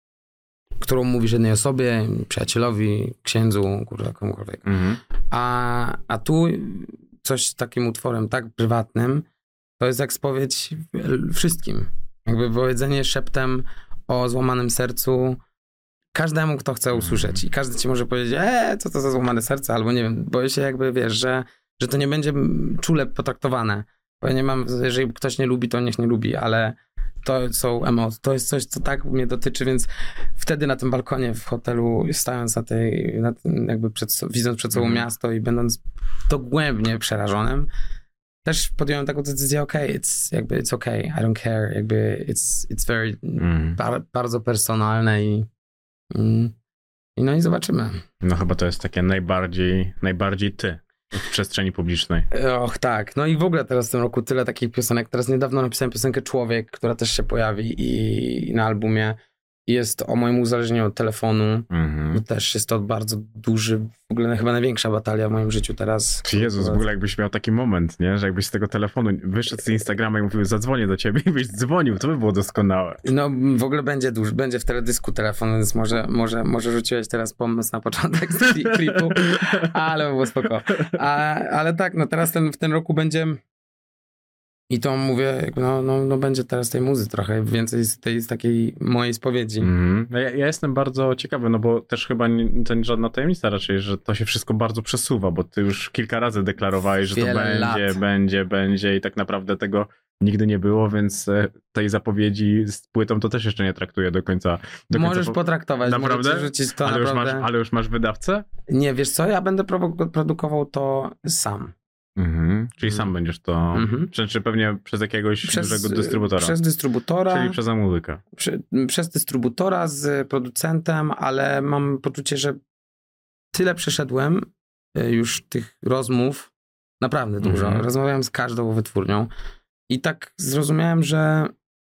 Speaker 7: którą mówisz jednej osobie, przyjacielowi, księdzu, kurwa, komukolwiek. Mm-hmm. A, a tu coś takim utworem tak prywatnym, to jest jak spowiedź wszystkim. Jakby powiedzenie szeptem o złamanym sercu każdemu, kto chce usłyszeć. I każdy ci może powiedzieć, eee, co to za złamane serce, albo nie wiem, boję się jakby, wiesz, że, że to nie będzie czule potraktowane. Bo ja nie mam, jeżeli ktoś nie lubi, to niech nie lubi, ale to są emocje, to jest coś, co tak mnie dotyczy, więc wtedy na tym balkonie w hotelu, stając na tej, na tym, jakby przed, widząc przed sobą mm. miasto i będąc dogłębnie przerażonym, też podjąłem taką decyzję, okej, okay, it's jakby, it's okay, I don't care, jakby it's, it's very, mm. bar, bardzo personalne i, i no i zobaczymy.
Speaker 1: No chyba to jest takie najbardziej, najbardziej ty. W przestrzeni publicznej.
Speaker 7: Och, tak. No i w ogóle teraz w tym roku tyle takich piosenek. Teraz niedawno napisałem piosenkę Człowiek, która też się pojawi i, i na albumie. Jest o moim uzależnieniu od telefonu. Mm-hmm. Też jest to bardzo duży, w ogóle chyba największa batalia w moim życiu teraz.
Speaker 1: Jezus, w ogóle jakbyś miał taki moment, nie? Że jakbyś z tego telefonu wyszedł z Instagrama i mówił, zadzwonię do ciebie i byś dzwonił, to by było doskonałe.
Speaker 7: No w ogóle będzie duży, będzie w teledysku telefon, więc może, może, może rzuciłeś teraz pomysł na początek z klipu, ale było spoko. A, ale tak, no teraz ten, w tym roku będzie... I to mówię, no, no, no będzie teraz tej muzy trochę więcej z tej z takiej mojej spowiedzi.
Speaker 1: Mm. Ja, ja jestem bardzo ciekawy, no bo też chyba nie, to nie żadna tajemnica raczej, że to się wszystko bardzo przesuwa, bo ty już kilka razy deklarowałeś, że
Speaker 7: Wiele
Speaker 1: to będzie,
Speaker 7: lat.
Speaker 1: będzie, będzie i tak naprawdę tego nigdy nie było, więc tej zapowiedzi z płytą to też jeszcze nie traktuję do końca. Do
Speaker 7: Możesz
Speaker 1: końca po...
Speaker 7: potraktować.
Speaker 1: Naprawdę?
Speaker 7: Rzucić to
Speaker 1: ale,
Speaker 7: naprawdę...
Speaker 1: Już masz, ale już masz wydawcę?
Speaker 7: Nie, wiesz co, ja będę pro- produkował to sam.
Speaker 1: Mhm. Czyli sam będziesz to, mhm. czy, czy pewnie przez jakiegoś
Speaker 7: przez,
Speaker 1: dużego dystrybutora?
Speaker 7: Przez dystrybutora.
Speaker 1: Czyli przez muzykę.
Speaker 7: Przy, przez dystrybutora z producentem, ale mam poczucie, że tyle przeszedłem już tych rozmów, naprawdę dużo. Mhm. Rozmawiałem z każdą wytwórnią i tak zrozumiałem, że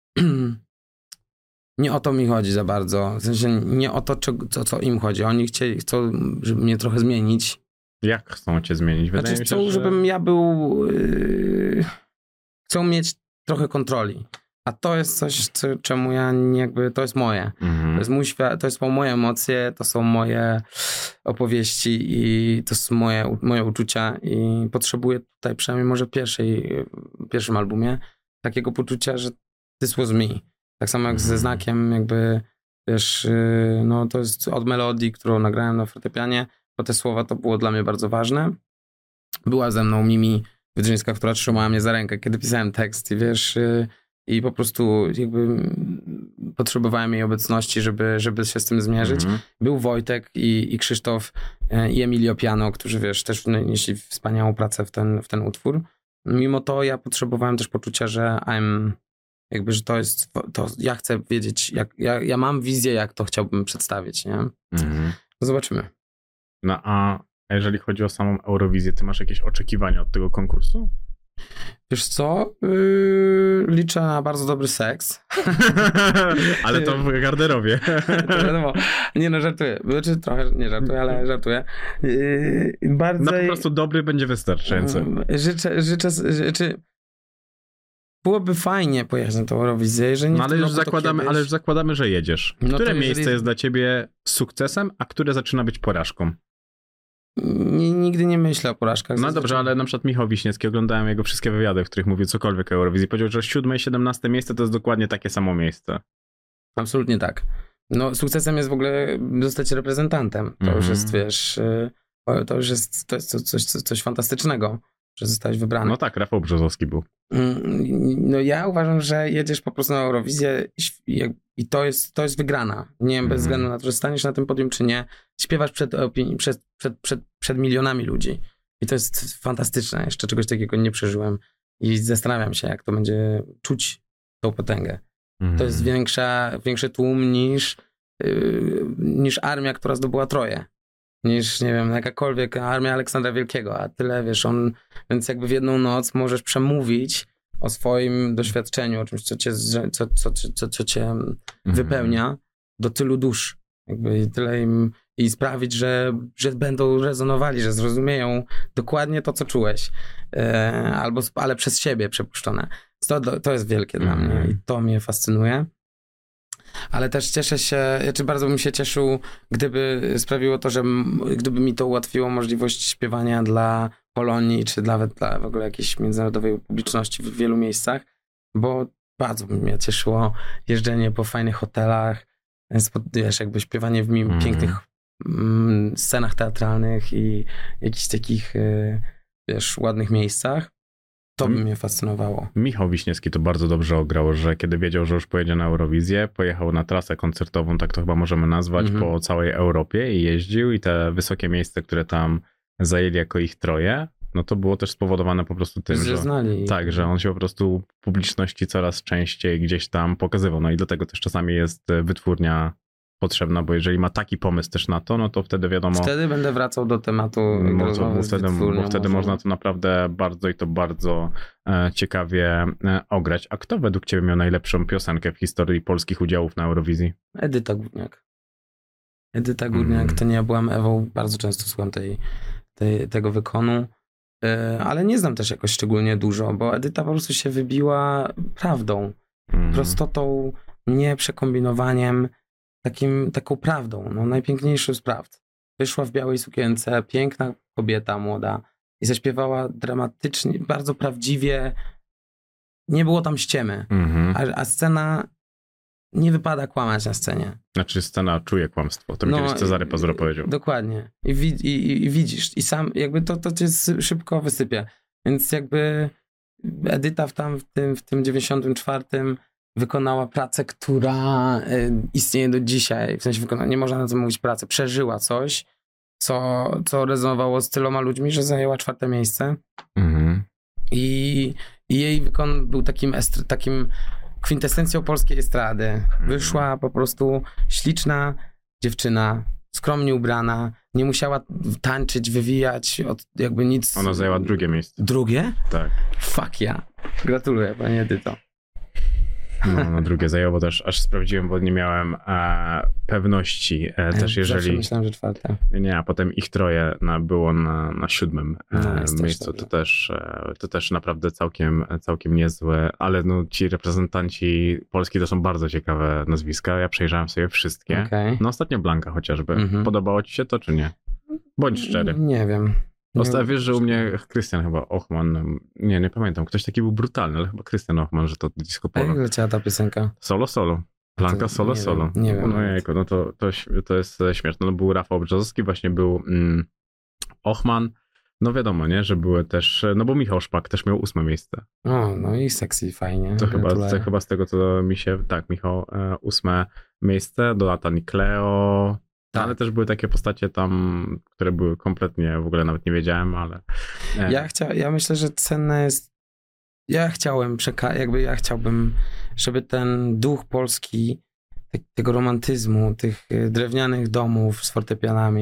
Speaker 7: nie o to mi chodzi za bardzo. W sensie nie o to, co, co im chodzi. Oni chcieli, chcą, żeby mnie trochę zmienić.
Speaker 1: Jak chcą cię zmienić? Wydaje
Speaker 7: znaczy,
Speaker 1: mi się,
Speaker 7: chcą,
Speaker 1: że...
Speaker 7: żebym ja był... Yy, chcą mieć trochę kontroli. A to jest coś, co, czemu ja nie jakby... To jest moje. Mm-hmm. To jest mój świat, to są moje emocje, to są moje opowieści i to są moje, moje uczucia i potrzebuję tutaj, przynajmniej może w pierwszej, pierwszym albumie, takiego poczucia, że this was me. Tak samo jak mm-hmm. ze Znakiem, jakby wiesz, yy, no to jest od melodii, którą nagrałem na fortepianie, bo te słowa to było dla mnie bardzo ważne. Była ze mną Mimi Wydrzyńska, która trzymała mnie za rękę, kiedy pisałem tekst i wiesz, yy, i po prostu jakby potrzebowałem jej obecności, żeby, żeby się z tym zmierzyć. Mm-hmm. Był Wojtek i, i Krzysztof yy, i Emilio Piano, którzy wiesz, też wnieśli wspaniałą pracę w ten, w ten utwór. Mimo to ja potrzebowałem też poczucia, że I'm, jakby, że to jest, to ja chcę wiedzieć, jak, ja, ja mam wizję, jak to chciałbym przedstawić, nie? Mm-hmm. Zobaczymy.
Speaker 1: No a A jeżeli chodzi o samą Eurowizję, ty masz jakieś oczekiwania od tego konkursu?
Speaker 7: Wiesz co? Yy, liczę na bardzo dobry seks.
Speaker 1: Ale to w garderobie.
Speaker 7: To wiadomo. Nie no, żartuję. Znaczy trochę nie żartuję, ale żartuję. Yy, bardzo...
Speaker 1: No po prostu dobry będzie wystarczający.
Speaker 7: Życzę, życzę, życzę... Byłoby fajnie pojechać na tą Eurowizję, jeżeli nie
Speaker 1: no, ale,
Speaker 7: w tym
Speaker 1: już
Speaker 7: roku,
Speaker 1: zakładamy, ale już zakładamy, że jedziesz.
Speaker 7: No
Speaker 1: Które
Speaker 7: jeżeli...
Speaker 1: miejsce jest dla ciebie sukcesem, a które zaczyna być porażką?
Speaker 7: N- nigdy nie myślę o porażkach.
Speaker 1: No
Speaker 7: zazwyczaj.
Speaker 1: dobrze, ale na przykład Michał Wiśniewski, oglądałem jego wszystkie wywiady, w których mówił cokolwiek o Eurowizji. Powiedział, że siódme i siedemnaste miejsce to jest dokładnie takie samo miejsce.
Speaker 7: Absolutnie tak. No sukcesem jest w ogóle zostać reprezentantem. To
Speaker 1: Mhm.
Speaker 7: już jest, wiesz, y, to już jest, to jest coś, coś, coś fantastycznego, że zostałeś wybrany.
Speaker 1: No tak, Rafał Brzozowski był.
Speaker 7: Mm, No ja uważam, że jedziesz po prostu na Eurowizję i, jak- i to jest, to jest wygrana. Nie wiem, bez
Speaker 1: Mhm.
Speaker 7: względu na to, że staniesz na tym podium czy nie, śpiewasz przed, opinii, przed, przed, przed, przed milionami ludzi. I to jest fantastyczne. Jeszcze czegoś takiego nie przeżyłem. I zastanawiam się, jak to będzie czuć tą potęgę. To jest większa, większy tłum niż, yy, niż armia, która zdobyła Troję. Niż, nie wiem, jakakolwiek armia Aleksandra Wielkiego. A tyle, wiesz, on... Więc jakby w jedną noc możesz przemówić o swoim doświadczeniu, o czymś, co cię, z- co, co, co, co cię
Speaker 1: Mhm.
Speaker 7: wypełnia do tylu dusz. Jakby i tyle im... I sprawić, że, że będą rezonowali, że zrozumieją dokładnie to, co czułeś. E, albo, sp- ale przez siebie przepuszczone. To, to jest wielkie dla
Speaker 1: Mhm.
Speaker 7: mnie i to mnie fascynuje. Ale też cieszę się, czy bardzo bym się cieszył, gdyby sprawiło to, że m- gdyby mi to ułatwiło możliwość śpiewania dla Polonii, czy nawet dla w ogóle jakiejś międzynarodowej publiczności w wielu miejscach, bo bardzo by mnie cieszyło jeżdżenie po fajnych hotelach, spod- wiesz, jakby śpiewanie w mi-
Speaker 1: Mhm.
Speaker 7: pięknych mm, scenach teatralnych i jakichś takich, y, wiesz, ładnych miejscach. To by
Speaker 1: Mhm.
Speaker 7: mnie fascynowało.
Speaker 1: Michał Wiśniewski to bardzo dobrze ograł, że kiedy wiedział, że już pojedzie na Eurowizję, pojechał na trasę koncertową, tak to chyba możemy nazwać,
Speaker 7: Mhm.
Speaker 1: po całej Europie i jeździł i te wysokie miejsca, które tam zajęli jako ich troje, no to było też spowodowane po prostu tym,
Speaker 7: Że
Speaker 1: że...
Speaker 7: znali.
Speaker 1: Tak, że on się po prostu w publiczności coraz częściej gdzieś tam pokazywał. No i dlatego też czasami jest e, wytwórnia potrzebna, bo jeżeli ma taki pomysł też na to, no to wtedy wiadomo...
Speaker 7: Wtedy będę wracał do tematu
Speaker 1: No to,
Speaker 7: rozmowy
Speaker 1: bo
Speaker 7: z
Speaker 1: wtedy,
Speaker 7: wytwórnią
Speaker 1: bo wtedy
Speaker 7: może.
Speaker 1: można to naprawdę bardzo i to bardzo e, ciekawie e, ograć. A kto według ciebie miał najlepszą piosenkę w historii polskich udziałów na Eurowizji?
Speaker 7: Edyta Górniak. Edyta Górniak,
Speaker 1: Mm.
Speaker 7: to nie ja byłam Ewą, bardzo często słucham tej, tej, tego wykonu, yy, ale nie znam też jakoś szczególnie dużo, bo Edyta po prostu się wybiła prawdą,
Speaker 1: Mm.
Speaker 7: prostotą, nie przekombinowaniem, takim, taką prawdą, no najpiękniejszą z prawd. Wyszła w białej sukience, piękna kobieta młoda i zaśpiewała dramatycznie, bardzo prawdziwie, nie było tam ściemy,
Speaker 1: Mhm.
Speaker 7: a, a scena, nie wypada kłamać na scenie.
Speaker 1: Znaczy scena czuje kłamstwo. To mi
Speaker 7: No,
Speaker 1: kiedyś Cezary Pazura powiedział.
Speaker 7: Dokładnie. I, wi- i, I widzisz, i sam jakby to, to cię sy- szybko wysypie. Więc jakby Edyta w tam w tym, w tym dziewięćdziesiątym czwartym wykonała pracę, która y, istnieje do dzisiaj. W sensie wykona, nie można na to mówić pracy. Przeżyła coś, co, co rezonowało z tyloma ludźmi, że zajęła czwarte miejsce.
Speaker 1: Mhm.
Speaker 7: I, i jej wykon był takim, estr- takim kwintesencją polskiej estrady. Wyszła po prostu śliczna dziewczyna, skromnie ubrana, nie musiała tańczyć, wywijać, od, jakby nic.
Speaker 1: Ona zajęła drugie miejsce.
Speaker 7: Drugie?
Speaker 1: Tak.
Speaker 7: Fuck ja. Gratuluję, pani Edyto.
Speaker 1: No, na drugie zajęło, bo też aż sprawdziłem, bo nie miałem e, pewności. E, też
Speaker 7: Zawsze
Speaker 1: jeżeli...
Speaker 7: myślałem, że czwarte.
Speaker 1: Nie, a potem ich troje na, było na, na siódmym e,
Speaker 7: No, jest też
Speaker 1: miejscu.
Speaker 7: dobrze.
Speaker 1: To też, e, to też naprawdę całkiem, całkiem niezłe, ale no, ci reprezentanci Polski to są bardzo ciekawe nazwiska. Ja przejrzałem sobie wszystkie.
Speaker 7: Okej.
Speaker 1: No ostatnio Blanka chociażby.
Speaker 7: Mhm.
Speaker 1: Podobało ci się to, czy nie? Bądź szczery.
Speaker 7: Nie wiem. Nie
Speaker 1: Osta-
Speaker 7: wiem.
Speaker 1: wiesz, że u mnie Krystian chyba Ochman, nie, nie pamiętam, ktoś taki był brutalny, ale chyba Krystian Ochman, że to disco
Speaker 7: A jak
Speaker 1: polo.
Speaker 7: leciała ta piosenka?
Speaker 1: Solo, solo. Blanka
Speaker 7: To
Speaker 1: solo,
Speaker 7: nie
Speaker 1: solo.
Speaker 7: wiem, nie wiem
Speaker 1: No
Speaker 7: nawet.
Speaker 1: jejku, no to, to, ś- to jest e, śmieszne. No był Rafał Brzozowski, właśnie był mm, Ochman. No wiadomo, nie, że były też, e, no bo Michał Szpak też miał ósme miejsce.
Speaker 7: O, no i sexy, fajnie.
Speaker 1: To chyba,
Speaker 7: Gratuluję.
Speaker 1: to chyba z tego, co mi się, tak, Michał e, ósme miejsce, Donata Nikleo,
Speaker 7: Tak.
Speaker 1: ale też były takie postacie tam, które były kompletnie, w ogóle nawet nie wiedziałem, ale... E,
Speaker 7: Ja, chcia, ja myślę, że cenne jest. Ja chciałem, przeka- jakby ja chciałbym, żeby ten duch polski, te, tego romantyzmu, tych y, drewnianych domów z fortepianami,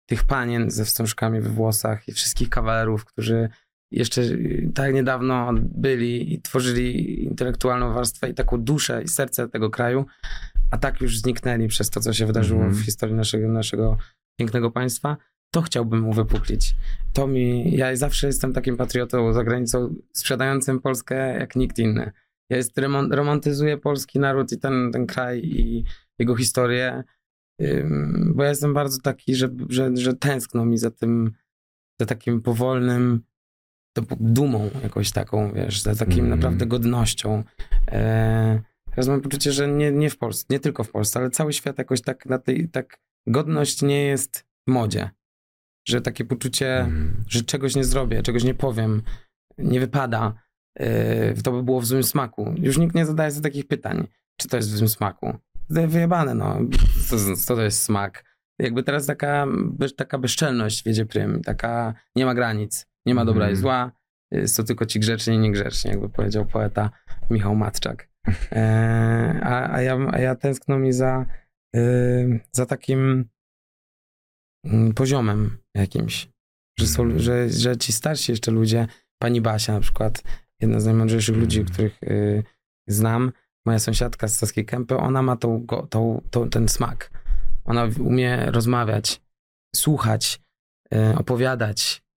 Speaker 7: tych panien ze wstążkami we włosach i wszystkich kawalerów, którzy jeszcze tak niedawno byli i tworzyli intelektualną warstwę i taką duszę i serce tego kraju, a tak już zniknęli przez to, co się wydarzyło mm. w historii naszego, naszego pięknego państwa, to chciałbym uwypuklić. To mi, ja zawsze jestem takim patriotą za granicą, sprzedającym Polskę jak nikt inny. Ja jest, romantyzuję polski naród i ten, ten kraj i jego historię, ym, bo ja jestem bardzo taki, że, że, że tęskno mi za tym, za takim powolnym dumą jakoś taką, wiesz, za takim mm. naprawdę godnością. E, teraz mam poczucie, że nie, nie w Polsce, nie tylko w Polsce, ale cały świat jakoś tak na tej, tak godność nie jest w modzie. Że takie poczucie, mm. że czegoś nie zrobię, czegoś nie powiem, nie wypada, e, to by było w złym smaku. Już nikt nie zadaje sobie takich pytań, czy to jest w złym smaku. Wyjebane, no. Co, co to jest smak? Jakby teraz taka, taka bezczelność wiedzie prym, taka nie ma granic. Nie ma dobra i zła, są tylko ci grzeczni i niegrzeczni, jakby powiedział poeta Michał Matczak. E, a, a, ja, a ja tęskno mi za, y, za takim y, poziomem jakimś, że, są, że, że ci starsi jeszcze ludzie, pani Basia na przykład, jedna z najmądrzejszych ludzi, których y, znam, moja sąsiadka z Saskiej Kępy, ona ma tą, tą, tą, ten smak. Ona umie rozmawiać, słuchać, y, opowiadać,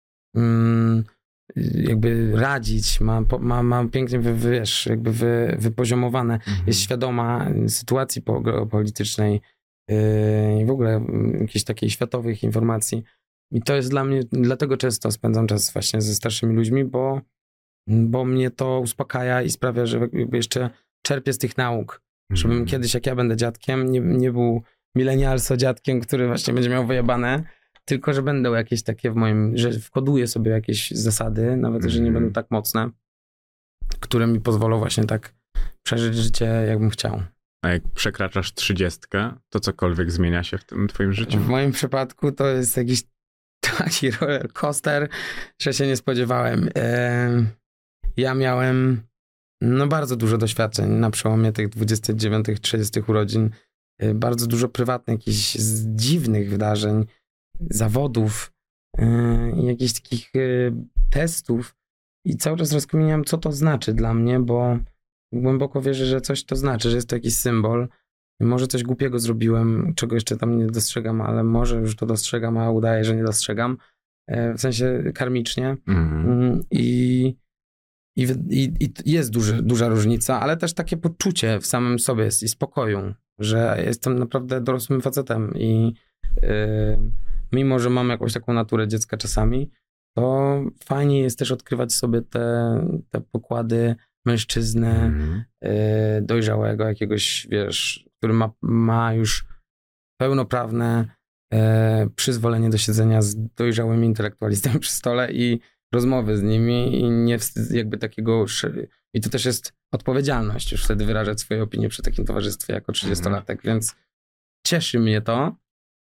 Speaker 7: jakby radzić, ma, ma, ma pięknie wy, wiesz, jakby wy, wypoziomowane, mhm. jest świadoma sytuacji politycznej i w ogóle jakichś takiej światowych informacji. I to jest dla mnie, dlatego często spędzam czas właśnie ze starszymi ludźmi, bo, bo mnie to uspokaja i sprawia, że jakby jeszcze czerpię z tych nauk, mhm. żebym kiedyś, jak ja będę dziadkiem, nie, nie był milenialso dziadkiem, który właśnie będzie miał wyjebane, tylko, że będą jakieś takie w moim, że wkoduję sobie jakieś zasady, nawet jeżeli nie będą tak mocne, które mi pozwolą właśnie tak przeżyć życie, jakbym chciał.
Speaker 1: A jak przekraczasz trzydziestkę, to cokolwiek zmienia się w tym twoim życiu?
Speaker 7: W moim przypadku to jest jakiś taki roller coaster, że się nie spodziewałem. Ja miałem no bardzo dużo doświadczeń na przełomie tych dwudziestych dziewiątych, trzydziestych urodzin. Bardzo dużo prywatnych, jakichś dziwnych wydarzeń, zawodów i yy, jakichś takich yy, testów i cały czas rozkminiam, co to znaczy dla mnie, bo głęboko wierzę, że coś to znaczy, że jest to jakiś symbol. Może coś głupiego zrobiłem, czego jeszcze tam nie dostrzegam, ale może już to dostrzegam, a udaje, że nie dostrzegam. Yy, w sensie karmicznie. Mm-hmm. Yy, i, i, i jest duży, duża różnica, ale też takie poczucie w samym sobie jest i spokoju, że jestem naprawdę dorosłym facetem i yy, mimo, że mam jakąś taką naturę dziecka czasami, to fajnie jest też odkrywać sobie te, te pokłady mężczyzny mm. y, dojrzałego jakiegoś, wiesz, który ma, ma już pełnoprawne y, przyzwolenie do siedzenia z dojrzałymi intelektualistami przy stole i rozmowy z nimi i nie jakby takiego... I to też jest odpowiedzialność już wtedy wyrażać swoje opinie przy takim towarzystwie jako trzydziestolatek, mm. więc cieszy mnie to.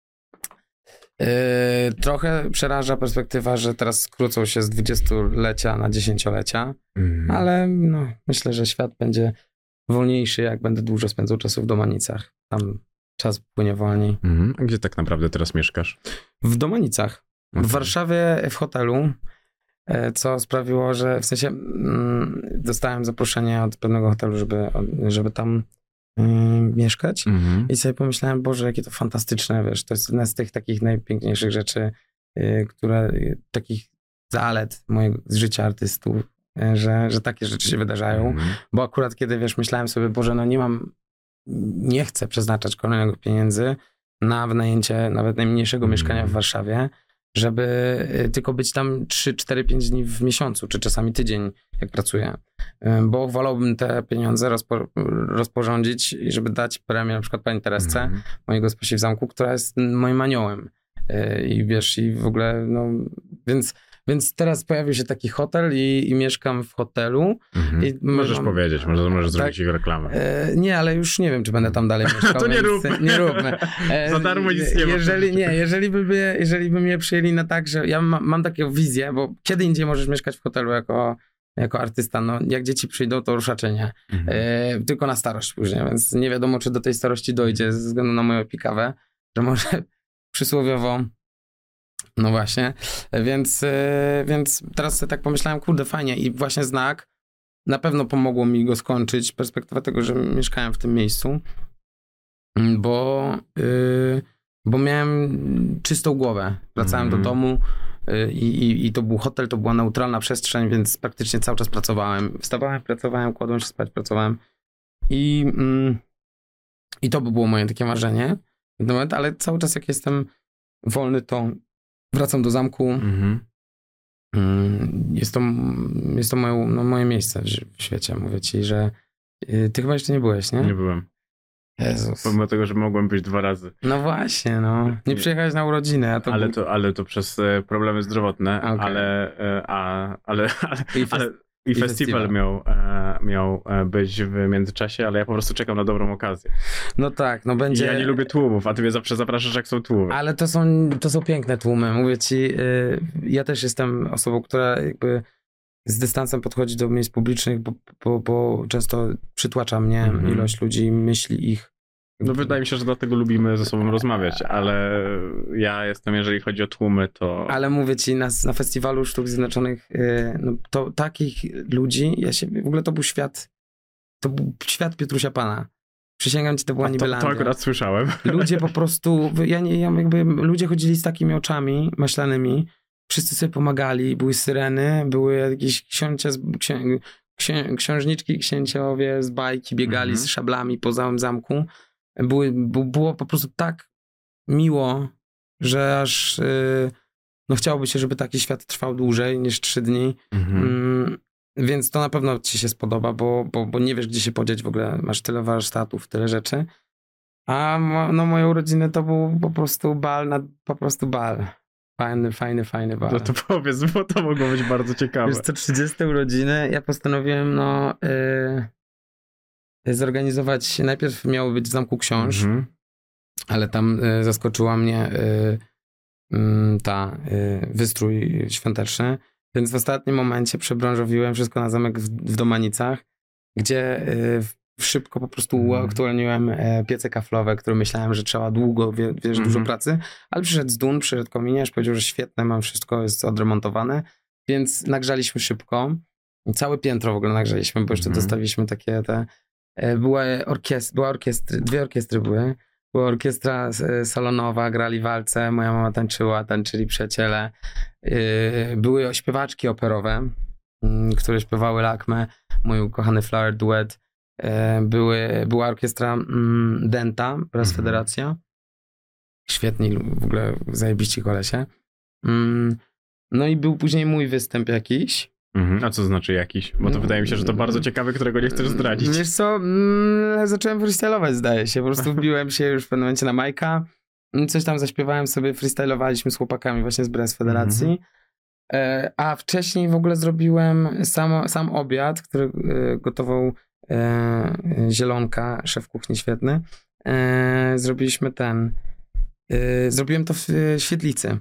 Speaker 7: Yy, trochę przeraża perspektywa, że teraz skrócą się z dwudziestolecia na dziesięciolecia, mm. ale no, myślę, że świat będzie wolniejszy, jak będę dużo spędzał czasu w Domanicach. Tam czas płynie wolniej.
Speaker 1: Mm. A gdzie tak naprawdę teraz mieszkasz?
Speaker 7: W Domanicach. Okay. W Warszawie w hotelu, co sprawiło, że w sensie mm, dostałem zaproszenie od pewnego hotelu, żeby, żeby tam mieszkać mm-hmm. i sobie pomyślałem, Boże, jakie to fantastyczne, wiesz, to jest jedna z tych takich najpiękniejszych rzeczy, y, które, y, takich zalet mojego życia artystów, y, że, że takie rzeczy się wydarzają, mm-hmm. bo akurat kiedy, wiesz, myślałem sobie, Boże, no nie mam, nie chcę przeznaczać kolejnego pieniędzy na wynajęcie nawet najmniejszego mm-hmm. mieszkania w Warszawie, żeby y, tylko być tam trzy, cztery, pięć dni w miesiącu, czy czasami tydzień, jak pracuję. Y, bo wolałbym te pieniądze rozpo, rozporządzić i żeby dać premię na przykład pani Teresce, mm. mojej gosposi w zamku, która jest moim aniołem. Y, I wiesz, i w ogóle, no, więc, więc teraz pojawił się taki hotel i, i mieszkam w hotelu. Mm-hmm. I
Speaker 1: możesz mam, powiedzieć, może możesz
Speaker 7: tak,
Speaker 1: zrobić jego reklamę.
Speaker 7: E, nie, ale już nie wiem, czy będę tam dalej mieszkał.
Speaker 1: To nie róbmy.
Speaker 7: Nie róbmy.
Speaker 1: E, Za darmo nic nie ma.
Speaker 7: Jeżeli, nie, jeżeli by, mnie, jeżeli by mnie przyjęli na tak, że ja mam, mam taką wizję, bo kiedy indziej możesz mieszkać w hotelu jako, jako artysta, no jak dzieci przyjdą, to ruszaczenie. Mhm. E, tylko na starość później, więc nie wiadomo, czy do tej starości dojdzie ze względu na moją opikawę, że może przysłowiowo No właśnie, więc, yy, więc teraz sobie tak pomyślałem, kurde, fajnie i właśnie Znak na pewno pomogło mi go skończyć, perspektywa tego, że mieszkałem w tym miejscu, bo, yy, bo miałem czystą głowę. Wracałem mm. do domu yy, i, i to był hotel, to była neutralna przestrzeń, więc praktycznie cały czas pracowałem. Wstawałem, pracowałem, kładłem się spać, pracowałem i, yy, i to by było moje takie marzenie. Ale cały czas jak jestem wolny, to wracam do zamku. Mm-hmm. Jest to, jest to moje, no, moje miejsce w świecie. Mówię ci, że ty chyba jeszcze nie byłeś, nie?
Speaker 1: Nie byłem.
Speaker 7: Jezus.
Speaker 1: Pomimo tego, że mogłem być dwa razy.
Speaker 7: No właśnie, no. Nie przyjechałeś na urodziny. A to
Speaker 1: ale,
Speaker 7: był...
Speaker 1: to, ale to przez problemy zdrowotne, okay. ale, a, ale, ale,
Speaker 7: I, fest...
Speaker 1: ale i, I festiwal, festiwal miał, e, miał być w międzyczasie, ale ja po prostu czekam na dobrą okazję.
Speaker 7: No tak, no będzie...
Speaker 1: I ja nie lubię tłumów, a ty mnie zawsze zapraszasz, jak są tłumy.
Speaker 7: Ale to są, to są piękne tłumy. Mówię ci, yy, ja też jestem osobą, która jakby z dystansem podchodzi do miejsc publicznych, bo, bo, bo często przytłacza mnie mm-hmm. ilość ludzi, myśli ich.
Speaker 1: No wydaje mi się, że dlatego lubimy ze sobą rozmawiać, ale ja jestem, jeżeli chodzi o tłumy, to...
Speaker 7: Ale mówię ci, na, na festiwalu Sztuk Zjednoczonych, yy, no to takich ludzi, ja się, w ogóle to był świat, to był świat Piotrusia Pana. Przysięgam ci, to była Nibelandia.
Speaker 1: To, to akurat słyszałem.
Speaker 7: Ludzie po prostu, ja nie, ja jakby, ludzie chodzili z takimi oczami maślanymi, wszyscy sobie pomagali, były syreny, były jakieś księcia, księ, księ, księżniczki, księciowie z bajki, biegali mhm. z szablami po całym zamku. Były, było po prostu tak miło, że aż yy, no chciałoby się, żeby taki świat trwał dłużej niż trzy dni. Mhm. Yy, więc to na pewno ci się spodoba, bo, bo, bo nie wiesz, gdzie się podzieć w ogóle. Masz tyle warsztatów, tyle rzeczy. A mo, no moje urodziny to był po prostu bal, na, po prostu bal. Fajny, fajny, fajny bal.
Speaker 1: No to powiedz, bo to mogło być bardzo ciekawe.
Speaker 7: Wiesz co, trzydzieste urodziny, ja postanowiłem, no... Yy, zorganizować, najpierw miało być w Zamku Książ, mm-hmm. ale tam y, zaskoczyła mnie y, y, ta y, wystrój świąteczny, więc w ostatnim momencie przebranżowiłem wszystko na zamek w, w Domanicach, gdzie y, szybko po prostu mm. uaktualniłem y, piece kaflowe, które myślałem, że trzeba długo, wie, wiesz, mm-hmm. dużo pracy, ale przyszedł Zdun, przyszedł kominiarz, powiedział, że świetne, mam wszystko, jest odremontowane, więc nagrzaliśmy szybko. Całe piętro w ogóle nagrzaliśmy, bo jeszcze mm-hmm. dostawiliśmy takie te Była orkiestra, była orkiestry, dwie orkiestry były. Była orkiestra salonowa, grali walce, moja mama tańczyła, tańczyli przyjaciele. Były śpiewaczki operowe, które śpiewały Lakmę, mój ukochany Flower Duet. Były, była orkiestra Denta, Brass Federacja. Świetni, w ogóle zajebiści kolesie. No i był później mój występ jakiś.
Speaker 1: Mhm. A co znaczy jakiś? Bo to wydaje mi się, że to bardzo ciekawe, którego nie chcesz zdradzić.
Speaker 7: Wiesz co, mm, zacząłem freestylować, zdaje się. Po prostu wbiłem się już w pewnym momencie na Majka. Coś tam zaśpiewałem sobie, freestylowaliśmy z chłopakami właśnie z Brass Federacji. Mhm. E, a wcześniej w ogóle zrobiłem sam, sam obiad, który e, gotował e, Zielonka, szef kuchni świetny. E, zrobiliśmy ten... E, zrobiłem to w Świetlicy.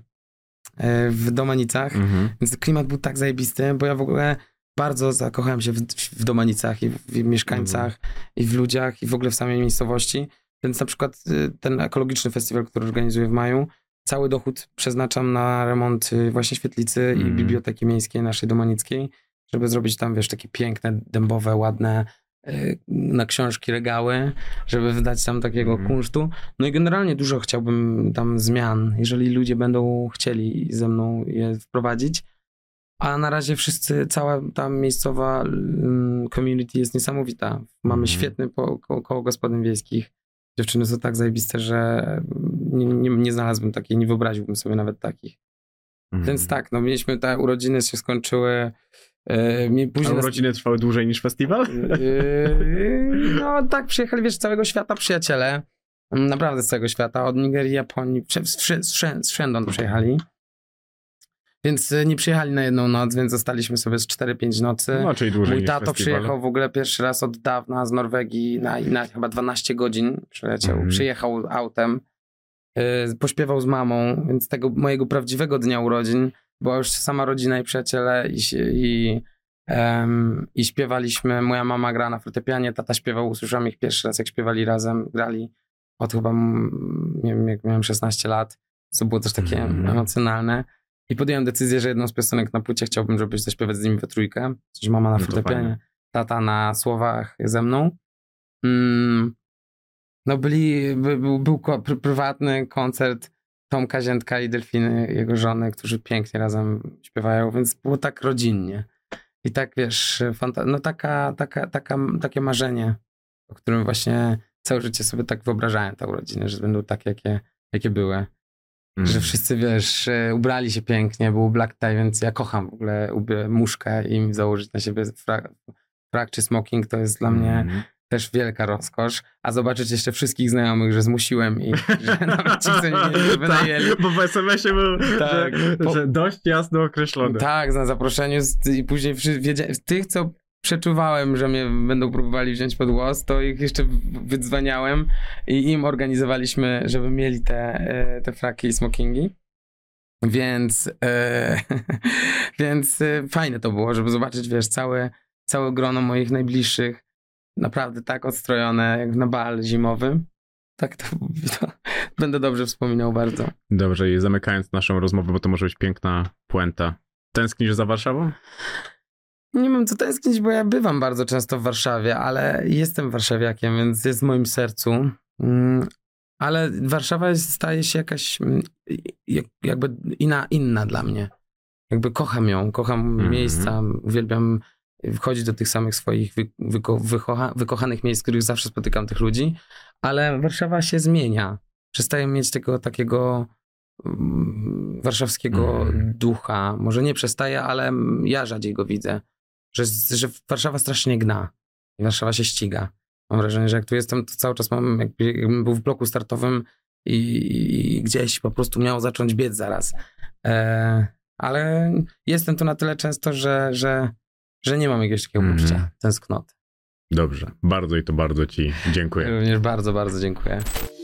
Speaker 7: W Domanicach, mm-hmm. więc klimat był tak zajebisty, bo ja w ogóle bardzo zakochałem się w, w Domanicach i w, w mieszkańcach mm-hmm. i w ludziach i w ogóle w samej miejscowości, więc na przykład ten ekologiczny festiwal, który organizuję w maju, cały dochód przeznaczam na remont właśnie świetlicy mm-hmm. i biblioteki miejskiej naszej domanickiej, żeby zrobić tam, wiesz, takie piękne, dębowe, ładne na książki regały, żeby wydać tam takiego mm. kunsztu. No i generalnie dużo chciałbym tam zmian, jeżeli ludzie będą chcieli ze mną je wprowadzić. A na razie wszyscy, cała ta miejscowa um, community jest niesamowita. Mamy mm. świetny po, ko, koło gospodyń wiejskich. Dziewczyny są tak zajebiste, że nie, nie, nie znalazłbym takiej, nie wyobraziłbym sobie nawet takich. Mm. Więc tak, no mieliśmy te urodziny, się skończyły. Yy,
Speaker 1: A urodziny nas... trwały dłużej niż festiwal?
Speaker 7: Yy, no tak, przyjechali, wiesz, z całego świata przyjaciele. Naprawdę z całego świata. Od Nigerii, Japonii, wszędąd przyjechali. Więc nie przyjechali na jedną noc, więc zostaliśmy sobie z cztery pięć nocy.
Speaker 1: No, czyli dłużej
Speaker 7: Mój
Speaker 1: niż
Speaker 7: tato
Speaker 1: festiwal.
Speaker 7: Przyjechał w ogóle pierwszy raz od dawna z Norwegii na, na chyba dwanaście godzin. Przyleciał, mm. Przyjechał autem. Yy, pośpiewał z mamą, więc tego mojego prawdziwego dnia urodzin była już sama rodzina i przyjaciele i, i, um, i śpiewaliśmy. Moja mama gra na fortepianie, tata śpiewał, usłyszałem ich pierwszy raz, jak śpiewali razem, grali od chyba, nie wiem, jak miałem szesnaście lat. co było też takie
Speaker 1: Mhm.
Speaker 7: emocjonalne. I podjąłem decyzję, że jedną z piosenek na płycie chciałbym, żeby zaśpiewać z nimi we trójkę. Coś mama na
Speaker 1: No to
Speaker 7: fortepianie,
Speaker 1: fajnie.
Speaker 7: tata na słowach ze mną. Mm, no byli, by, był, był ko- pr- prywatny koncert Tomka Ziętka i Delfiny, jego żony, którzy pięknie razem śpiewają, więc było tak rodzinnie. I tak, wiesz, fanta- no taka, taka, taka, takie marzenie, o którym właśnie całe życie sobie tak wyobrażałem te urodziny, że będą takie, jakie, jakie były.
Speaker 1: Mm.
Speaker 7: Że wszyscy, wiesz, ubrali się pięknie, był black tie, więc ja kocham w ogóle ubie muszkę i założyć na siebie frak, frak czy smoking, to jest dla mnie
Speaker 1: Mm.
Speaker 7: też wielka rozkosz. A zobaczyć jeszcze wszystkich znajomych, że zmusiłem i że nawet ci, co mnie nie wynajęli.
Speaker 1: Tak, bo w es em esie był
Speaker 7: Tak,
Speaker 1: że,
Speaker 7: po-
Speaker 1: że dość jasno określone.
Speaker 7: Tak, na zaproszeniu z, i później wszy- wiedzia- tych, co przeczuwałem, że mnie będą próbowali wziąć pod głos, to ich jeszcze w- wydzwaniałem i im organizowaliśmy, żeby mieli te, e, te fraki i smokingi. Więc, e, więc e, fajne to było, żeby zobaczyć, wiesz, całe, całe grono moich najbliższych, naprawdę tak odstrojone, jak na bal zimowy. Tak to, to będę dobrze wspominał bardzo.
Speaker 1: Dobrze, i zamykając naszą rozmowę, bo to może być piękna puenta. Tęsknisz za Warszawą?
Speaker 7: Nie mam co tęsknić, bo ja bywam bardzo często w Warszawie, ale jestem warszawiakiem, więc jest w moim sercu. Mm, Ale Warszawa jest, staje się jakaś mm, jak, jakby inna, inna dla mnie. Jakby kocham ją, kocham
Speaker 1: Mhm.
Speaker 7: miejsca, uwielbiam wchodzić do tych samych swoich wy, wyko, wykocha, wykochanych miejsc, w których zawsze spotykam tych ludzi, ale Warszawa się zmienia. Przestaje mieć tego takiego mm, warszawskiego
Speaker 1: Mhm.
Speaker 7: ducha. Może nie przestaje, ale ja rzadziej go widzę. Że, że Warszawa strasznie gna. I Warszawa się ściga. Mam wrażenie, że jak tu jestem, to cały czas mam, jakby, jakbym był w bloku startowym i, i gdzieś po prostu miał zacząć biec zaraz. E, ale jestem tu na tyle często, że, że, że nie mam jakiegoś takiego
Speaker 1: Mhm.
Speaker 7: poczucia tęsknoty.
Speaker 1: Dobrze, bardzo i to bardzo ci dziękuję.
Speaker 7: Również bardzo, bardzo dziękuję.